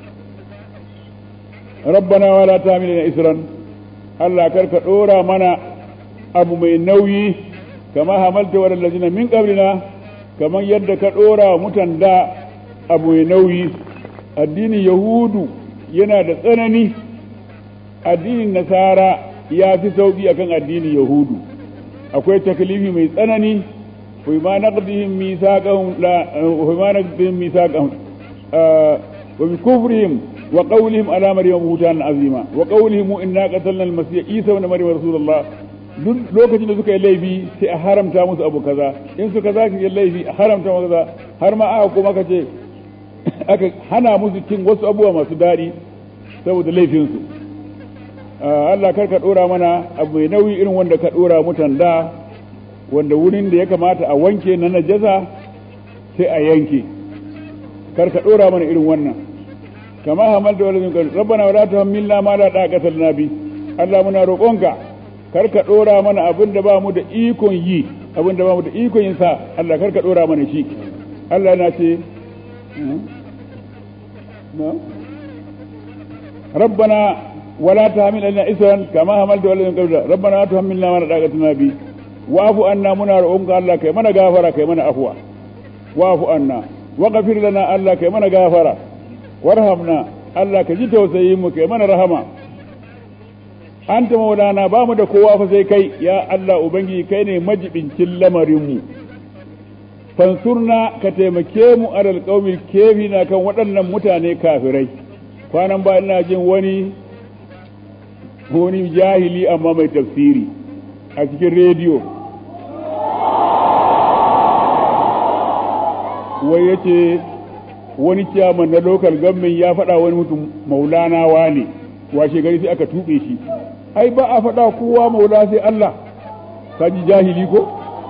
rabbana wa la tahmilna isran Allah karka dora mana abu mai nauyi kama hamalta wa allazina min qablina kaman yadda ka dora mutan da abu mai nauyi addinin yahudu yana da tsanani addinin nasara ya fi sauki akan addinin yahudu akwai taklifi mai tsanani wa ma naqdihim mithaqahum la wa ma naqdihim mithaqahum wa bi kufrihim wa qawlihim ala maryam buhtan azima wa qawlihim inna qatalna al-masih isa ibn maryam rasulullah duk lokacin da suka yi laifi sai a haramta musu abu kaza in suka zaki yi laifi a haramta musu kaza har ma aka kuma kace aka hana musu cin wasu abubuwa masu daɗi saboda laifinsu Allah kar ka ɗora mana abu mai nauyi irin wanda ka ɗora mutan da wanda wurin da ya kamata a wanke na najasa sai a yanke kar ka ɗora mana irin wannan kama hamal da wani kan rabbana wala tuhammilna ma la taqata lana bi Allah muna roƙonka kar ka ɗora mana abin da ba mu da ikon yi abin da ba mu da ikon yin sa Allah kar ka ɗora mana shi Allah na ce ربنا ولا تحمل علينا إسرا كما حملت على الذين قبلنا ربنا لا تحملنا ما لا طاقة لنا به واعف عنا منا رؤونك الله كي منا غافرا كي منا عفوا واعف عنا واغفر لنا الله كي منا غافرا وارحمنا الله كي جي توسيين mu كي منا رحمة أنت مولانا bamu da kowa fa sai kai ya Allah ubangiji kai ne majibincin lamarin mu fansurna ka taimake mu alal qaumil kafina kan waɗannan mutane kafirai kwanan ba ina jin wani wani jahili amma mai tafsiri a cikin rediyo wai yace wani ciyaman na local government ya faɗa wani mutum maulana wane washe gari sai aka tuɓe shi ai ba a faɗa kowa maula sai Allah kaji jahili ko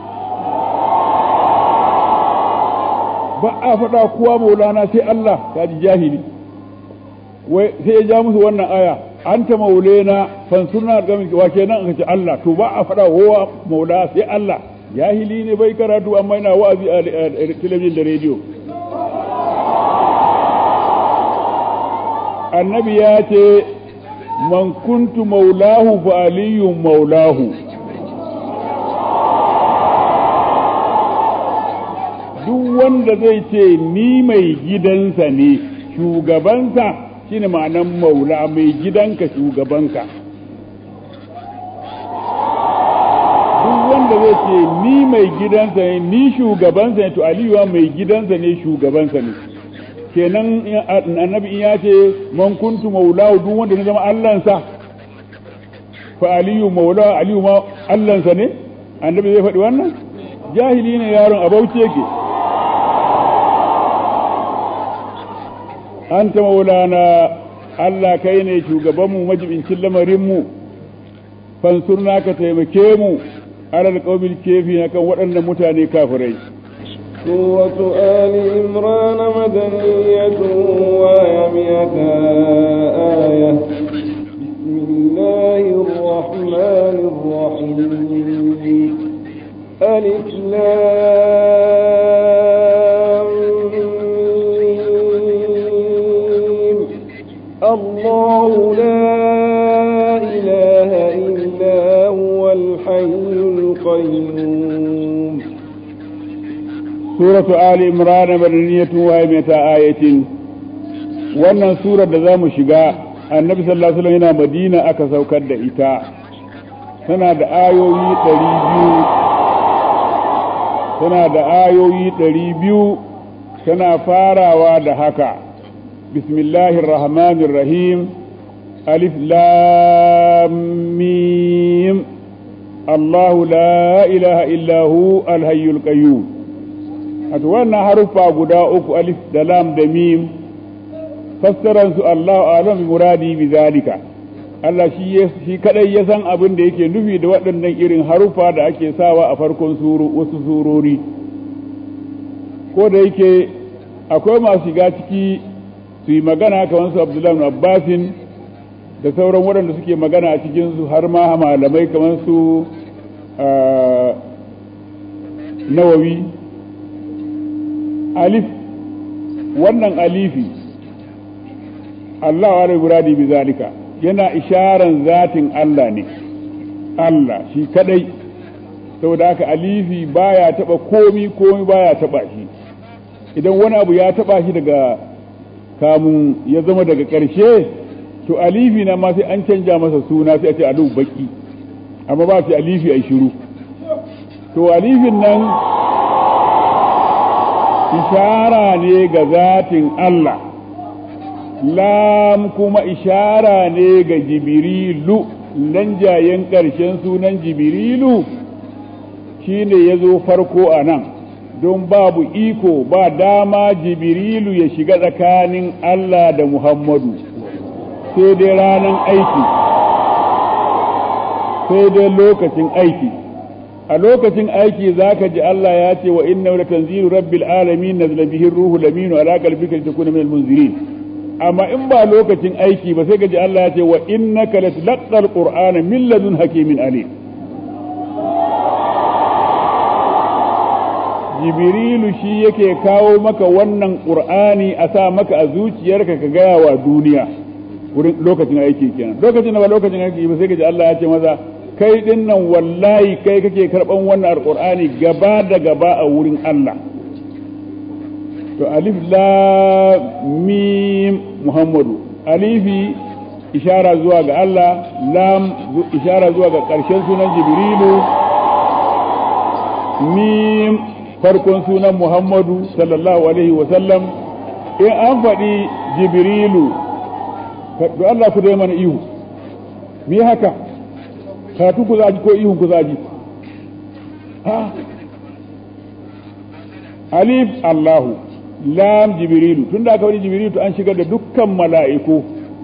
ba a faɗa kowa maulana sai Allah kaji jahili wai sai ya ja musu wannan aya anta maulena fansurna ga min wa kenan aka ce Allah to ba a faɗa kowa maula sai Allah jahili ne bai karatu amma yana wa'azi a talabijin da rediyo annabi ya ce man kuntu maulahu fa aliyun maulahu duk wanda zai ce ni mai gidansa ne shugabansa shine ma'anan maula mai gidanka shugabanka duk wanda zai ce ni mai gidansa ne ni shugabansa ne to aliyu mai gidansa ne shugabansa ne kenan annabi in ya ce man kuntu maulahu duk wanda ne zama allansa fa aliyu maula aliyu ma allansa ne annabi zai faɗi wannan jahili ne yaron a bauchi yake anta maulana Allah kai ne shugabanmu majibincin lamarinmu fansurna ka taimake mu alal qawmil kafirin kan waɗannan mutane kafirai سورة آل عمران مدنية وآية مئة آية بسم الله الرحمن الرحيم ألف لام ميم الله لا إله إلا هو الحي suratu ali imran madaniyatu wa mata ayatin wannan surar da zamu shiga annabi sallallahu alaihi wasallam yana madina aka saukar da ita tana da ayoyi ɗari biyu tana da ayoyi ɗari biyu tana farawa da haka bismillahir rahmanir rahim alif lam mim Allahu la ilaha illa hu al-hayyul qayyum wato wannan harufa guda uku alif da lam da mim fassaran su Allahu a'lam bi muradi bi zalika Allah shi shi kadai ya san abin da yake nufi da waɗannan irin harufa da ake sawa a farkon suru wasu surori ko da yake akwai masu shiga ciki su yi magana kamar su Abdullahi ibn Abbasin da sauran waɗanda suke magana a cikin su har ma malamai kamar su Nawawi alif wannan alifi Allah wa muradi bi zalika yana isharan zatin Allah ne Allah shi kadai saboda haka alifi baya taba komi komi baya taba shi idan wani abu ya taba shi daga kamun ya zama daga ƙarshe to alifi na ma sai an canja masa suna sai a ce alu baki amma ba sai alifi ai shiru to alifin nan ishara ne ga zatin Allah lam kuma ishara ne ga jibrilu lanjayen ƙarshen sunan jibrilu shine ya zo farko a nan don babu iko ba dama jibrilu ya shiga tsakanin Allah da Muhammadu sai dai ranar aiki sai dai lokacin aiki a lokacin aiki zaka ji Allah ya ce wa inna la tanzilu rabbil alamin nazala bihi ruhul amin ala qalbika litakuna minal munzirin amma in ba lokacin aiki ba sai ka ji Allah ya ce wa innaka latlaqal qur'ana min ladun hakimin alim jibrilu shi yake kawo maka wannan qur'ani a sa maka a zuciyarka ka gaya wa duniya wurin lokacin aiki kenan lokacin da ba lokacin aiki ba sai ka ji Allah ya ce maza kai din nan wallahi kai kake karban wannan alqur'ani gaba da gaba a wurin Allah to alif lam mim Muhammadu alifi ishara zuwa ga Allah lam ishara zuwa ga ƙarshen sunan jibrilu mim farkon sunan Muhammadu sallallahu alaihi wa sallam in an faɗi jibrilu to Allah ku dai mana ihu me haka karatu ku zaji ko ihun ku zaji ha alif Allahu lam jibrilu tunda aka faɗi jibrilu to an shigar da dukkan mala'iku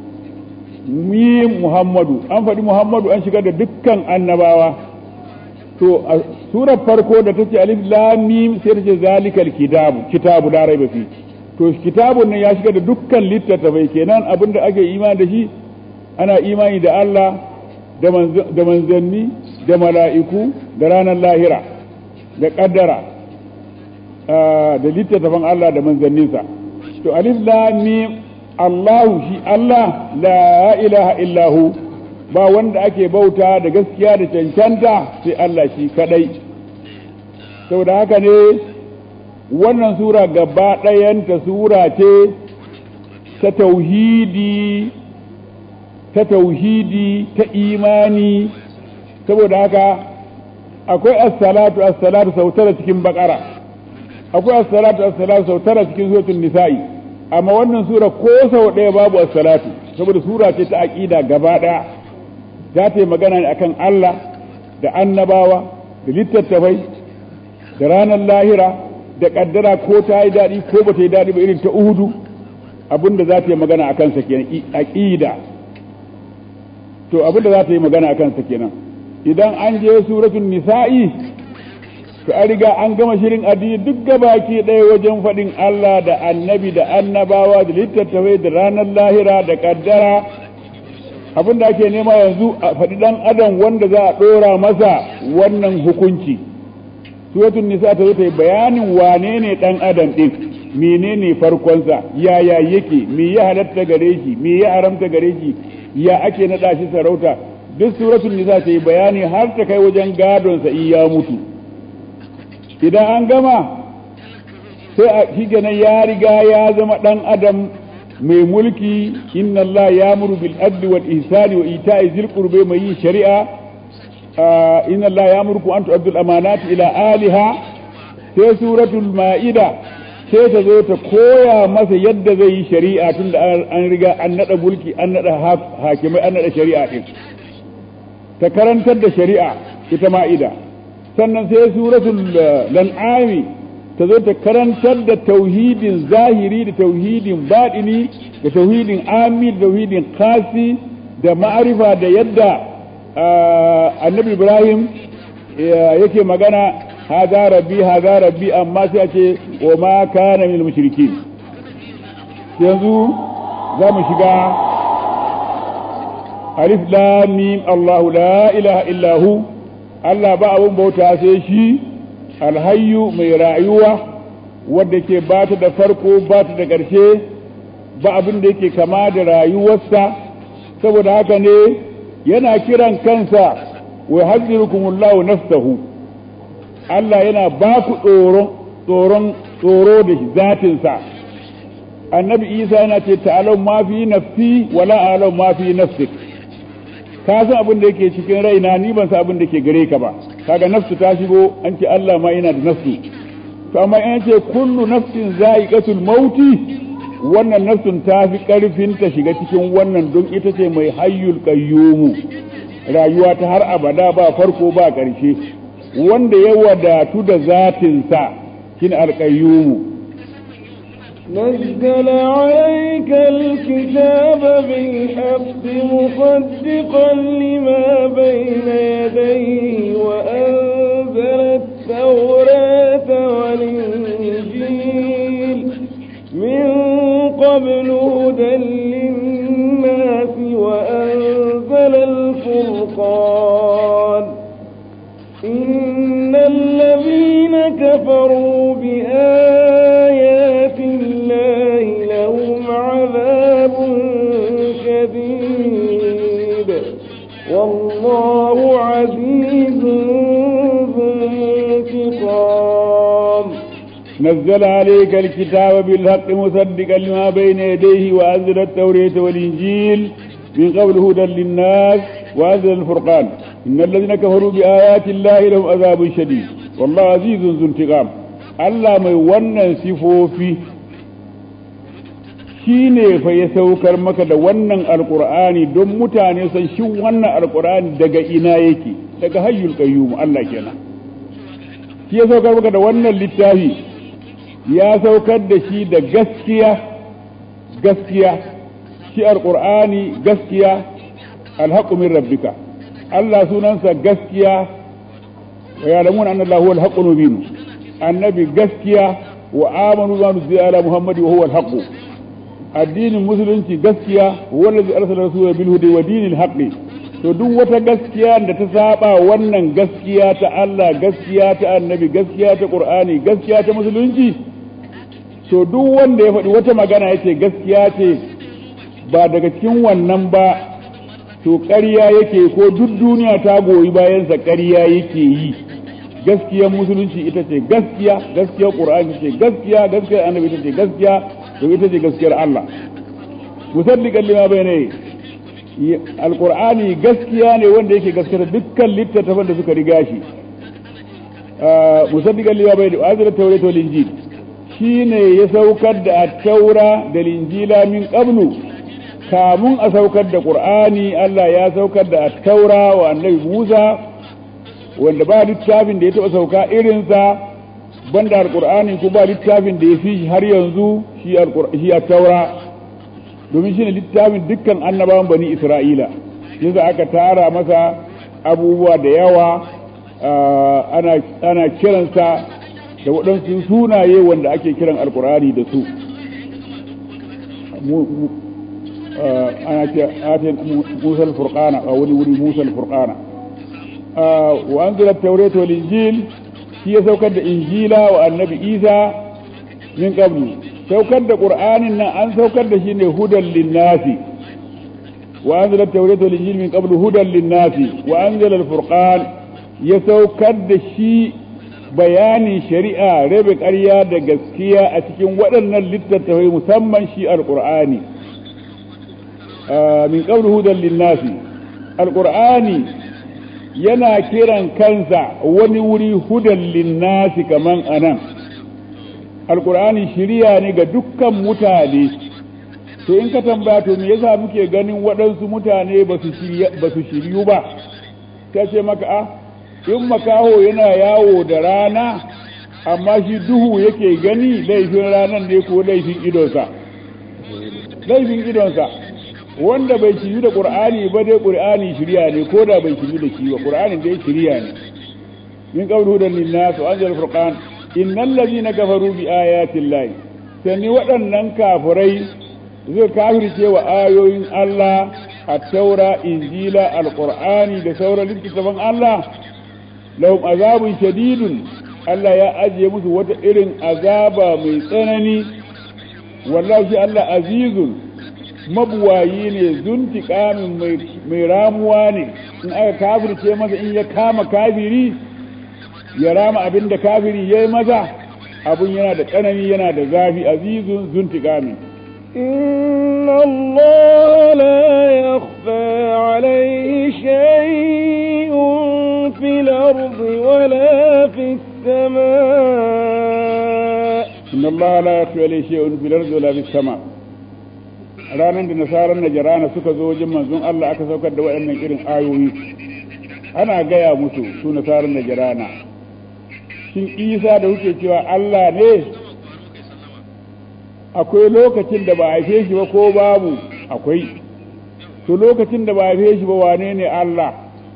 mim Muhammadu an faɗi Muhammadu an shigar da dukkan annabawa to a surar farko da take alif lam mim sai ta ce zalikal kitabu kitabu la raiba fi to kitabun nan ya shigar da dukkan littattafai kenan abinda ake imani da shi ana imani da Allah da manzanni da mala'iku da ranar lahira da kaddara da littattafan Allah da manzanninsa to alif lam mim Allahu shi Allah la ilaha illahu ba wanda ake bauta da gaskiya da cancanta sai Allah shi kadai saboda haka ne wannan sura gaba ɗayanta sura ce ta tauhidi ta tauhidi ta imani saboda haka akwai as-salatu as-salatu sautara cikin bakara akwai as-salatu as-salatu sautara cikin suratul nisa'i amma wannan sura ko sau ɗaya babu as-salatu saboda sura ce ta aqida gaba ɗaya za ta yi magana ne akan Allah da annabawa da littattafai da ranar lahira da kaddara ko ta yi daɗi ko ba ta yi daɗi ba irin ta uhudu abinda za ta yi magana a kansa kenan aqida to abinda za ta yi magana a kansa kenan idan an je suratul nisa'i to an riga an gama shirin addini duk gabaki ɗaya wajen faɗin Allah da annabi da annabawa da littattafai da ranar lahira da kaddara abinda ake nema yanzu a faɗi ɗan adam wanda za a ɗora masa wannan hukunci suratul nisa ta zo ta yi bayanin wane ne ɗan adam ɗin menene farkonsa yaya yake me ya halatta gare shi me ya haramta gare shi ya ake naɗa shi sarauta duk suratul nisa ta yi bayani har ta kai wajen gadonsa in ya mutu idan an gama sai shi kenan ya riga ya zama dan adam mai mulki. inna Allah ya'muru bil adli wal ihsani wa ita'i dhil qurbi mai shari'a. inna Allah ya'murukum an tu'addu al amanati ila aliha. sai suratul ma'ida sai ta zo ta koya masa yadda zai yi shari'a tunda an riga an nada mulki an nada hakimai an nada shari'a din ta karantar da shari'a ita ma'ida. sannan sai suratul lan'ami ta zo ta karantar da tauhidin zahiri da tauhidin baɗini da tauhidin ami da tauhidin kasi da ma'arifa da yadda annabi Ibrahim yake magana haza rabbi haza rabbi amma sai a ce wa ma kana minal mushrikin. yanzu za mu shiga alif lam mim Allahu la ilaha illa hu. Allah ba abun bauta sai shi alhayyu mai rayuwa wadda ke bata da farko bata da ƙarshe ba abin da yake kama da rayuwarsa. saboda haka ne yana kiran kansa wa hadirukumullahu nafsahu. Allah yana ba ku tsoron tsoron tsoro da zatinsa. annabi Isa yana ce ta'alam ma fi nafsi wala a'lam ma fi nafsik. ka san abin da yake cikin raina ni ban san abin da ke gare ka ba. kaga nafsu ta shigo an ce Allah ma yana da nafsu. to amma in ce kullu nafsin za'iqatul mauti wannan nafsun ta fi karfin ta shiga cikin wannan don ita ce mai hayyul qayyum rayuwa ta har abada ba farko ba ƙarshe wanda ya wadatu da zatin sa kin alqayyum. نزل عليك الكتاب بالحق مصدقا لما بين يديه وأنزل التوراة والإنجيل من قبل هدى للناس وأنزل الفرقان إن الذين كفروا بآيات الله لهم عذاب شديد والله عزيز ذو انتقام. نزل عليك الكتاب بالحق مصدقا لما بين يديه وأنزل التوراة والإنجيل من قبل هدى للناس وأنزل الفرقان إن الذين كفروا بآيات الله لهم عذاب شديد والله عزيز ذو انتقام. Allah mai wannan sifofi shi ne fa ya saukar maka da wannan alkur'ani don mutane san shi wannan alkur'ani daga ina yake daga hayyul qayyum Allah kenan. Shi ya saukar maka da wannan littafi ya saukar da shi da gaskiya gaskiya shi alkur'ani gaskiya alhaqqu min rabbika. Allah sunansa gaskiya wa ya'lamuna anna Allahu huwal haqqul mubin. annabi gaskiya wa amanu wa nuzila ala muhammadi wa huwa al-haqq. addinin musulunci gaskiya wallazi arsala rasulahu bil huda wa dinil haqqi. to duk wata gaskiya da ta saba wannan gaskiya ta Allah gaskiya ta annabi gaskiya ta qur'ani gaskiya ta musulunci to duk wanda ya faɗi wata magana yace gaskiya ce ba daga cikin wannan ba to ƙarya yake ko duk duniya ta goyi bayan sa ƙarya yake yi. gaskiyar musulunci ita ce gaskiya gaskiyar qur'ani ce gaskiya gaskiyar annabi ita ce gaskiya to ita ce gaskiyar Allah. musaddiqan lima bayna alqur'ani gaskiya ne wanda yake gaskata dukkan littattafan da suka riga shi. musaddiqan lima bayna azra tawrat wal injil shine ya saukar da at-taura da injila min qablu kamun a saukar da qur'ani. Allah ya saukar da at-taura wa annabi Musa wanda ba littafin da ya taɓa sauka irinsa banda alƙur'ani ko ba littafin da ya fi har yanzu shi at-taura domin shi ne littafin dukkan annabawan bani Isra'ila. yanzu aka tara masa abubuwa da yawa ana, ana kiransa da waɗansu sunaye wanda ake kiran alƙur'ani da su. ana ce atin Musa al-Furqana a wani wuri Musa al-Furqana. wa anzala at-taurata wal injil shi ya saukar da injila wa annabi Isa min qablu. saukar da qur'anin nan an saukar da shi ne hudan lin-nasi wa anzala at-taurata wal injil min qablu hudan lin-nasi wa anzala al-furqan ya saukar da shi bayanin shari'a rabe ƙarya da gaskiya a cikin waɗannan littattafai musamman shi alƙur'ani min qablu hudan linnasi alƙur'ani yana kiran kansa wani wuri hudan linnasi kaman anan alƙur'ani shiriya ne ga dukkan mutane to in ka tambaya to me yasa muke ganin waɗansu mutane ba su shiryu ba ta ce maka a in makaho yana yawo da rana amma shi duhu yake gani laifin ranar ne ko laifin idonsa laifin idonsa wanda bai shiryu da ƙur'ani ba dai ƙur'ani shirya ne ko da bai shiryu da shi ba ƙur'ani dai shirya ne min qawlu hudan linnas wa anzal furqan innal ladina kafaru bi ayati llahi sani waɗannan kafirai zai kafirce wa ayoyin Allah at-taura injila al-qur'ani da sauran littattafan Allah lahum azabun shadidun Allah ya ajiye musu wata irin azaba mai tsanani wallahi Allah azizun mabuwayi ne zuntiqamin mai mai ramuwa ne in aka kafirce masa in ya kama kafiri ya rama abinda kafiri yayi maza abun yana da tsanani yana da zafi azizun zuntiqamin inna Allah la yakhfa alayhi shay'un في الأرض ولا في السماء إن الله لا يخفى عليه شيء في الأرض ولا في السماء ranar da nasarar najirana suka zo wajen manzon Allah aka saukar da waɗannan irin ayoyi ana gaya musu su nasarar najirana shin Isa da kuke cewa Allah ne akwai lokacin da ba a haife shi ba ko babu akwai to lokacin da ba a haife shi ba wane ne Allah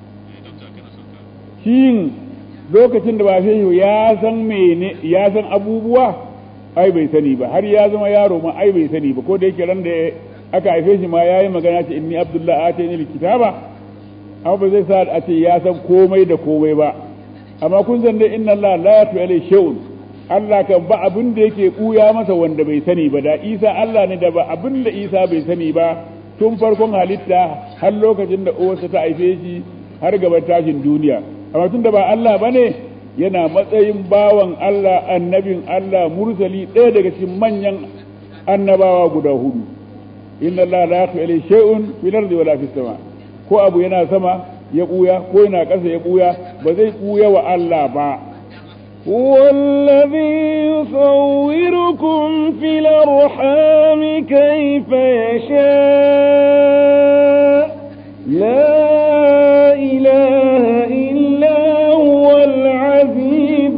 shin lokacin da ba shi ya san mene ya san abubuwa ai bai sani ba har ya zama yaro ma ai bai sani ba ko da yake ran da aka haife shi ma yayi magana ce inni abdullahi atani alkitaba amma ba zai sa a ce ya san komai da komai ba amma kun san dai inna Allah la yatu alai shay'un Allah kan ba abin da yake buya masa wanda bai sani ba da Isa Allah ne da ba abin da Isa bai sani ba tun farkon halitta har lokacin da uwarsa ta haife shi har gaban tashin duniya amma tun da ba Allah bane yana matsayin bawan Allah annabin Allah mursali ɗaya daga cikin manyan annabawa guda hudu inna Allah la yakhfa ilayhi shay'un fil ardi wala fis sama ko abu yana sama ya buya ko yana ƙasa ya buya ba zai buya wa Allah ba هو الذي يصوركم في الأرحام كيف يشاء لا إله إلا هو العزيز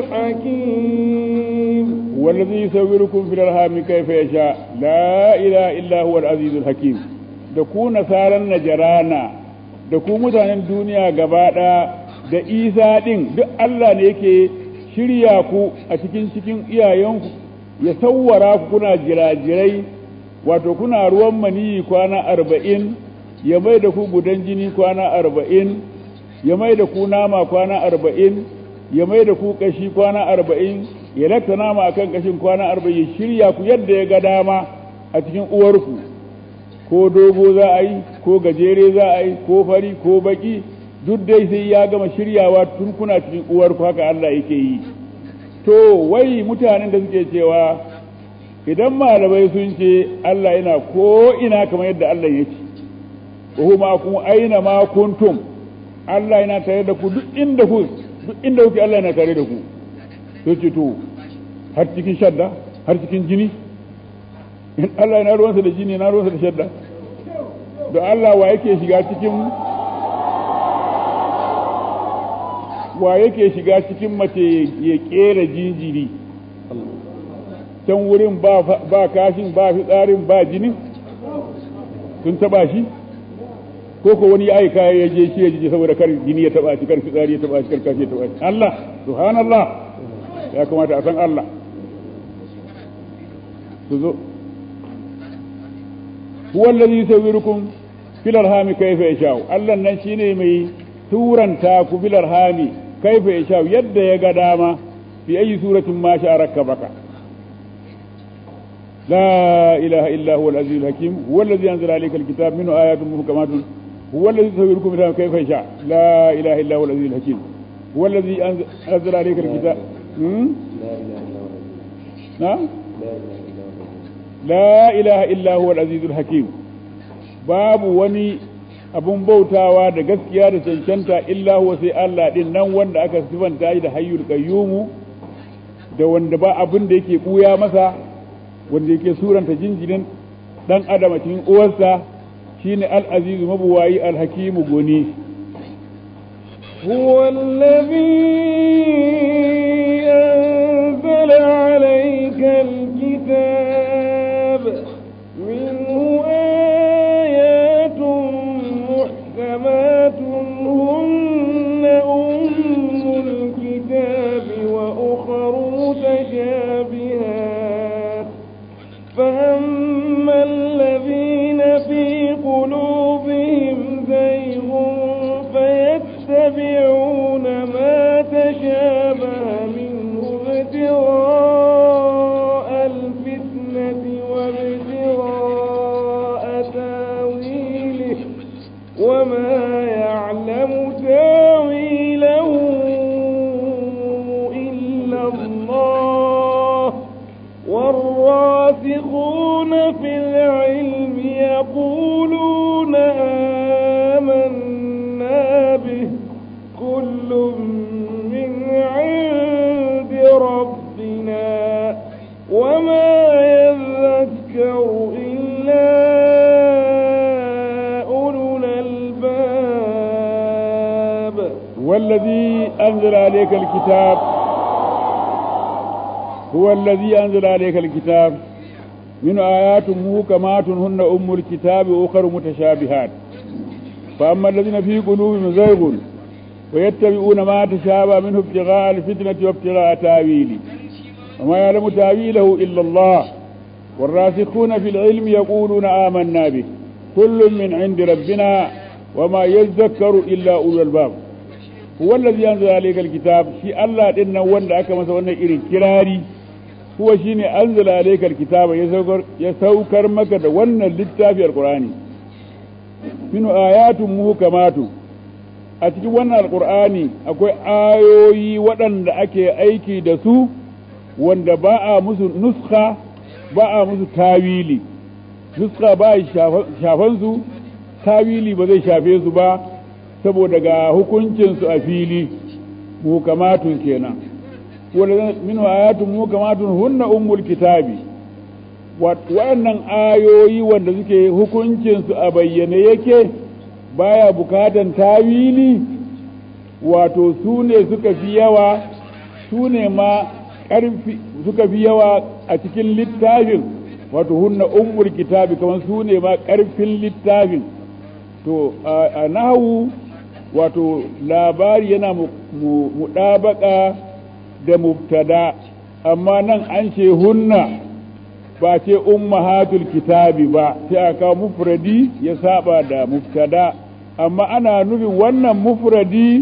الحكيم هو الذي يصوركم في الأرحام كيف يشاء لا إله إلا هو العزيز الحكيم da ku nasaran najarana da ku mutanen duniya gaba ɗaya da Isa ɗin duk Allah ne yake shirya ku a cikin cikin iyayenku ya sawwara ku kuna jirajirai wato kuna ruwan maniyi kwana arba'in ya mai da ku gudan jini kwana arba'in ya mai da ku nama kwana arba'in ya mai da ku kashi kwana arba'in ya lakta nama akan kashin kwana arba'in ya shirya ku yadda ya ga dama a cikin uwarku ko dogo za a yi ko gajere za a yi ko fari ko baki duk dai sai ya gama shiryawa tun kuna cikin uwarku haka Allah yake yi to wai mutanen da suke cewa idan malamai sun ce Allah yana ko ina kamar yadda Allah yake wa ma kun aina ma kuntum Allah yana tare da ku duk inda ku duk inda kuke Allah yana tare da ku to ce to har cikin shadda har cikin jini in Allah yana ruwansa da jini yana ruwansa da shadda da Allah wa yake shiga cikin wa yake shiga cikin mace ya kera jinjiri can wurin ba ba kashin ba fitsarin ba jinin sun taba shi ko ko wani aika ya je shi ya je saboda kar jini ya taba shi kar fitsari ya taba shi kar kashi ya taba shi Allah subhanallah ya kamata a san Allah su zo huwa allazi yusawwirukum fil arhami kayfa yasha'u Allah nan shine mai turanta ku fil arhami kayfa yasha'u yadda ya ga dama fi ayi suratin ma sha'a rakkabaka la ilaha illa huwa al-aziz al-hakim huwa allazi anzala alayka al-kitaba minhu ayatun muhkamatun huwa allazi yusawwirukum fil arhami kayfa yasha'u la ilaha illa huwa al-aziz al-hakim wallazi anzala alayka alkitab na'am la ilaha illa huwa al-azizul hakim babu wani abun bautawa da gaskiya da cancanta illa huwa sai Allah din nan wanda aka sifanta shi da hayyul qayyum da wanda ba abin da yake buya masa wanda yake suranta jinjinin dan adam cikin uwarsa shine al-aziz mabuwayi al-hakim goni huwa alladhi anzala alayka al-kitab minhu ayatun muhkamatun hunna ummul kitabi wa ukhra mutashabihat فأما الذين في قلوبهم زيغ فيتبعون ما تشابه منه ابتغاء الفتنة وابتغاء تاويله وما يعلم تاويله إلا الله والراسخون في العلم يقولون آمنا به كل من عند ربنا وما يذكر إلا أولو الألباب والذي أنزل عليك الكتاب هو الذي أنزل عليك الكتاب من آيات محكمات هن أم الكتاب وأخر متشابهات فأما الذين في قلوبهم زيغ ويتبعون ما تشابه منه ابتغاء الفتنة وابتغاء تاويله وما يعلم تاويله إلا الله والراسخون في العلم يقولون آمنا به كل من عند ربنا وما يذكر إلا أولو الألباب هو الذي أنزل عليك الكتاب شيء الله إن وند أكما سوى إرين كراري هو شيني أنزل عليك الكتاب يسوكر, يسوكر مكة ون للتافي القرآن منه آيات محكمات أتكي ون القرآن أكوي آيوي ودن أكي أيكي دسو ون باء مسو نسخة باء مسو تاويلي نسخة باء شافنسو tawili ba zai shafe su ba saboda ga hukuncinsu a fili muhkamatun kenan wala min ayatun muhkamatun hunna ummul kitabi waɗannan ayoyi wanda suke hukuncinsu a bayyane yake baya bukatan tawili wato su ne suka fi yawa su ne ma ƙarfi suka fi yawa a cikin littafin wato hunna ummul kitabi kamar su ne ma ƙarfin littafin to a nahu wato labari yana muɗabaka da mubtada amma nan an ce hunna ba ce ummahatul kitabi ba sai aka mufradi ya saba da mubtada amma ana nufin wannan mufradi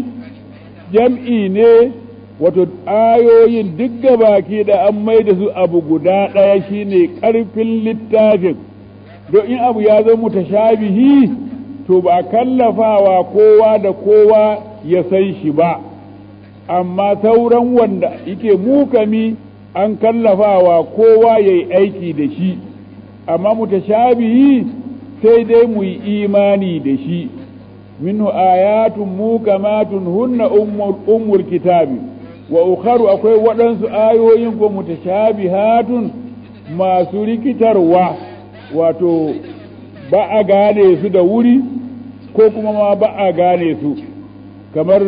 jam'i ne wato ayoyin duk gabaki da an mai da su abu guda ɗaya shine ƙarfin littafin don in abu ya zama mutashabihi to ba kallafawa kowa da kowa ya san shi ba amma sauran wanda yake mukami an kallafawa kowa ya yi aiki da shi amma mutashabihi sai dai mu yi imani da shi minhu ayatun mukamatun hunna ummul kitabi wa ukharu akwai waɗansu ayoyin ko mutashabihatun masu rikitarwa wato ba a gane su da wuri ko kuma ma ba a gane su kamar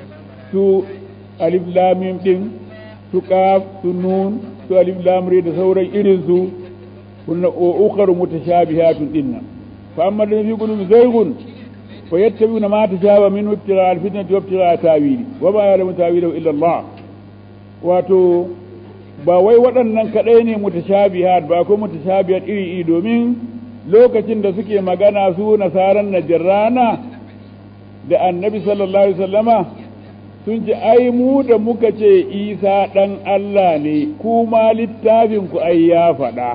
su alif lamim din su qaf su nun su alif lam ra da sauran irin su kunna ukharu mutashabihatun dinna fa amma da fi qulubi zaygun fa yattabi'una ma tashaba min ibtira al-fitnati wa ibtira ta'wili wa ma ya'lamu ta'wilahu illa Allah wato ba wai waɗannan kaɗai ne mutashabihat ba ko mutashabihat iri iri domin lokacin da suke magana su nasaran najrana da annabi sallallahu alaihi wasallama sun ce ai mu da muka ce isa ɗan Allah ne kuma littafin ku ai ya faɗa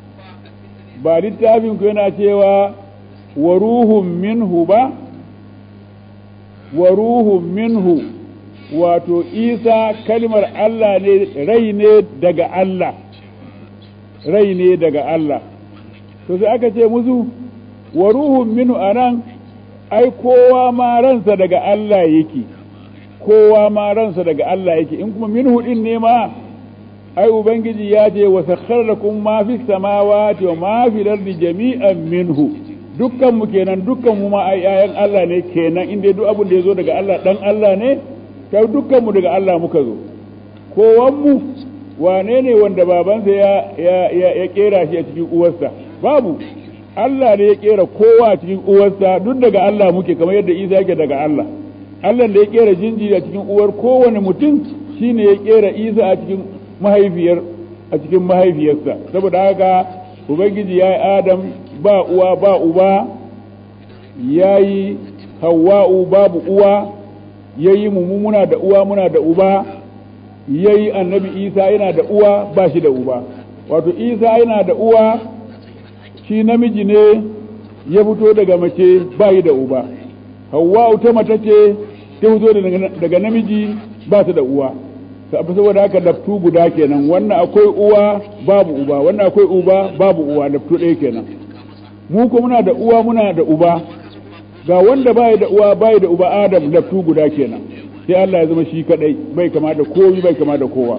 ba littafin ku yana cewa wa ruhun minhu ba wa ruhun minhu wato Isa kalmar Allah ne, rai ne daga Allah rai ne daga Allah to sai aka ce musu wa ruhun minhu anan ai kowa ma ransa daga Allah yake kowa ma ransa daga Allah yake in kuma minhu din ne ma ai ubangiji ya ce wa sakhkhara lakum ma fis samawati wa ma fil ardi jami'an minhu dukkan mu kenan dukkan mu ma ai ayan Allah ne kenan inda duk abin da yazo daga Allah dan Allah ne kai dukkan mu daga Allah muka zo kowan mu wane ne wanda babansa ya ya ya kera shi a cikin uwarsa babu Allah ne ya kera kowa a cikin uwarsa duk daga Allah muke kamar yadda Isa yake daga Allah Allah da ya kera jinjiri a cikin uwar kowane mutum shine ya kera Isa a cikin mahaifiyar a cikin mahaifiyarsa saboda haka ubangiji ya yi Adam ba uwa ba uba ya yi Hawwa'u babu uwa ya yi mu muna da uwa muna da uba ya yi annabi Isa yana da uwa ba shi da uba wato Isa yana da uwa shi namiji ne ya fito daga mace ba yi da uba Hawwa'u ta mata ce ta fito daga namiji ba ta da uwa saboda haka laftu guda kenan wannan akwai uwa babu uba wannan akwai uba babu uwa laftu ɗaya kenan mu ko muna da uwa muna da uba ga wanda bai da uwa bai da uba Adam laftu guda kenan sai Allah ya zama shi kadai bai kama da kowa bai kama da kowa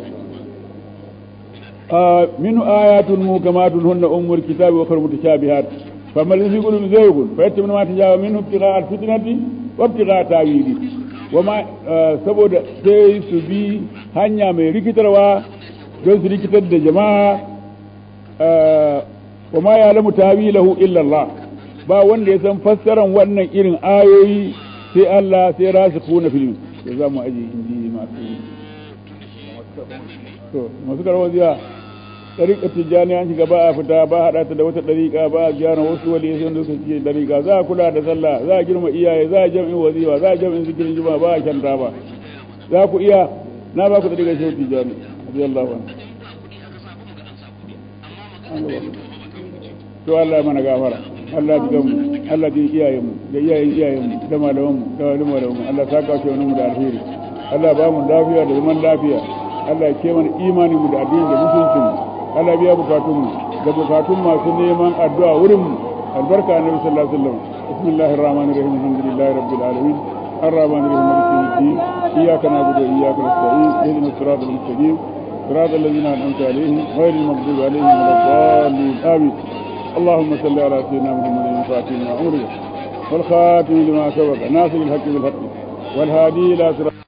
min ayatun mukamatun hunna ummul kitabi wa kharu mutashabihat faman fi qulubihim zaygun fayattabi'una ma tajawa minhu ibtigha'a al-fitnati wa ibtigha'a ta'wili wama saboda sai su bi hanya mai rikitarwa don su rikitar da jama'a wama ya lamu tawilahu illa Allah ba wanda ya san fassaran wannan irin ayoyi sai Allah sai rasikuna fil da zamu aje inji masu to masu garwaziya tariqa tijani an shiga ba a fita ba hada ta da wata tariqa ba a gyara wasu wali sai wanda suke tariqa za a kula da sallah za a girma iyaye za a jami'in wazifa za a jami'in zikirin juma'a ba a shanta ba za ku iya na ba ku tariqa shehu tijani radiyallahu anhu to Allah ya mana gafara Allah ya gamu Allah ya iyayen mu da iyayen iyayen mu da malaman mu da malaman mu Allah saka shi wani mu da alheri Allah ba mu lafiya da zaman lafiya Allah ya ke mana imani mu da addini da mutunci mu Allah biya bukatun mu da bukatun masu neman addu'a wurin mu albarka annabi sallallahu alaihi wasallam bismillahir rahmanir rahim alhamdulillahi rabbil alamin arrahmanir rahim maliki yawmiddin iyyaka na'budu wa iyyaka nasta'in ihdinas siratal mustaqim siratal ladzina an'amta alaihim ghayril maghdubi alaihim waladdallin amin اللهم صل على سيدنا محمد الفاتح لما أمر والخاتم لما سبق ناصر الحق بالحق والهادي إلى صراط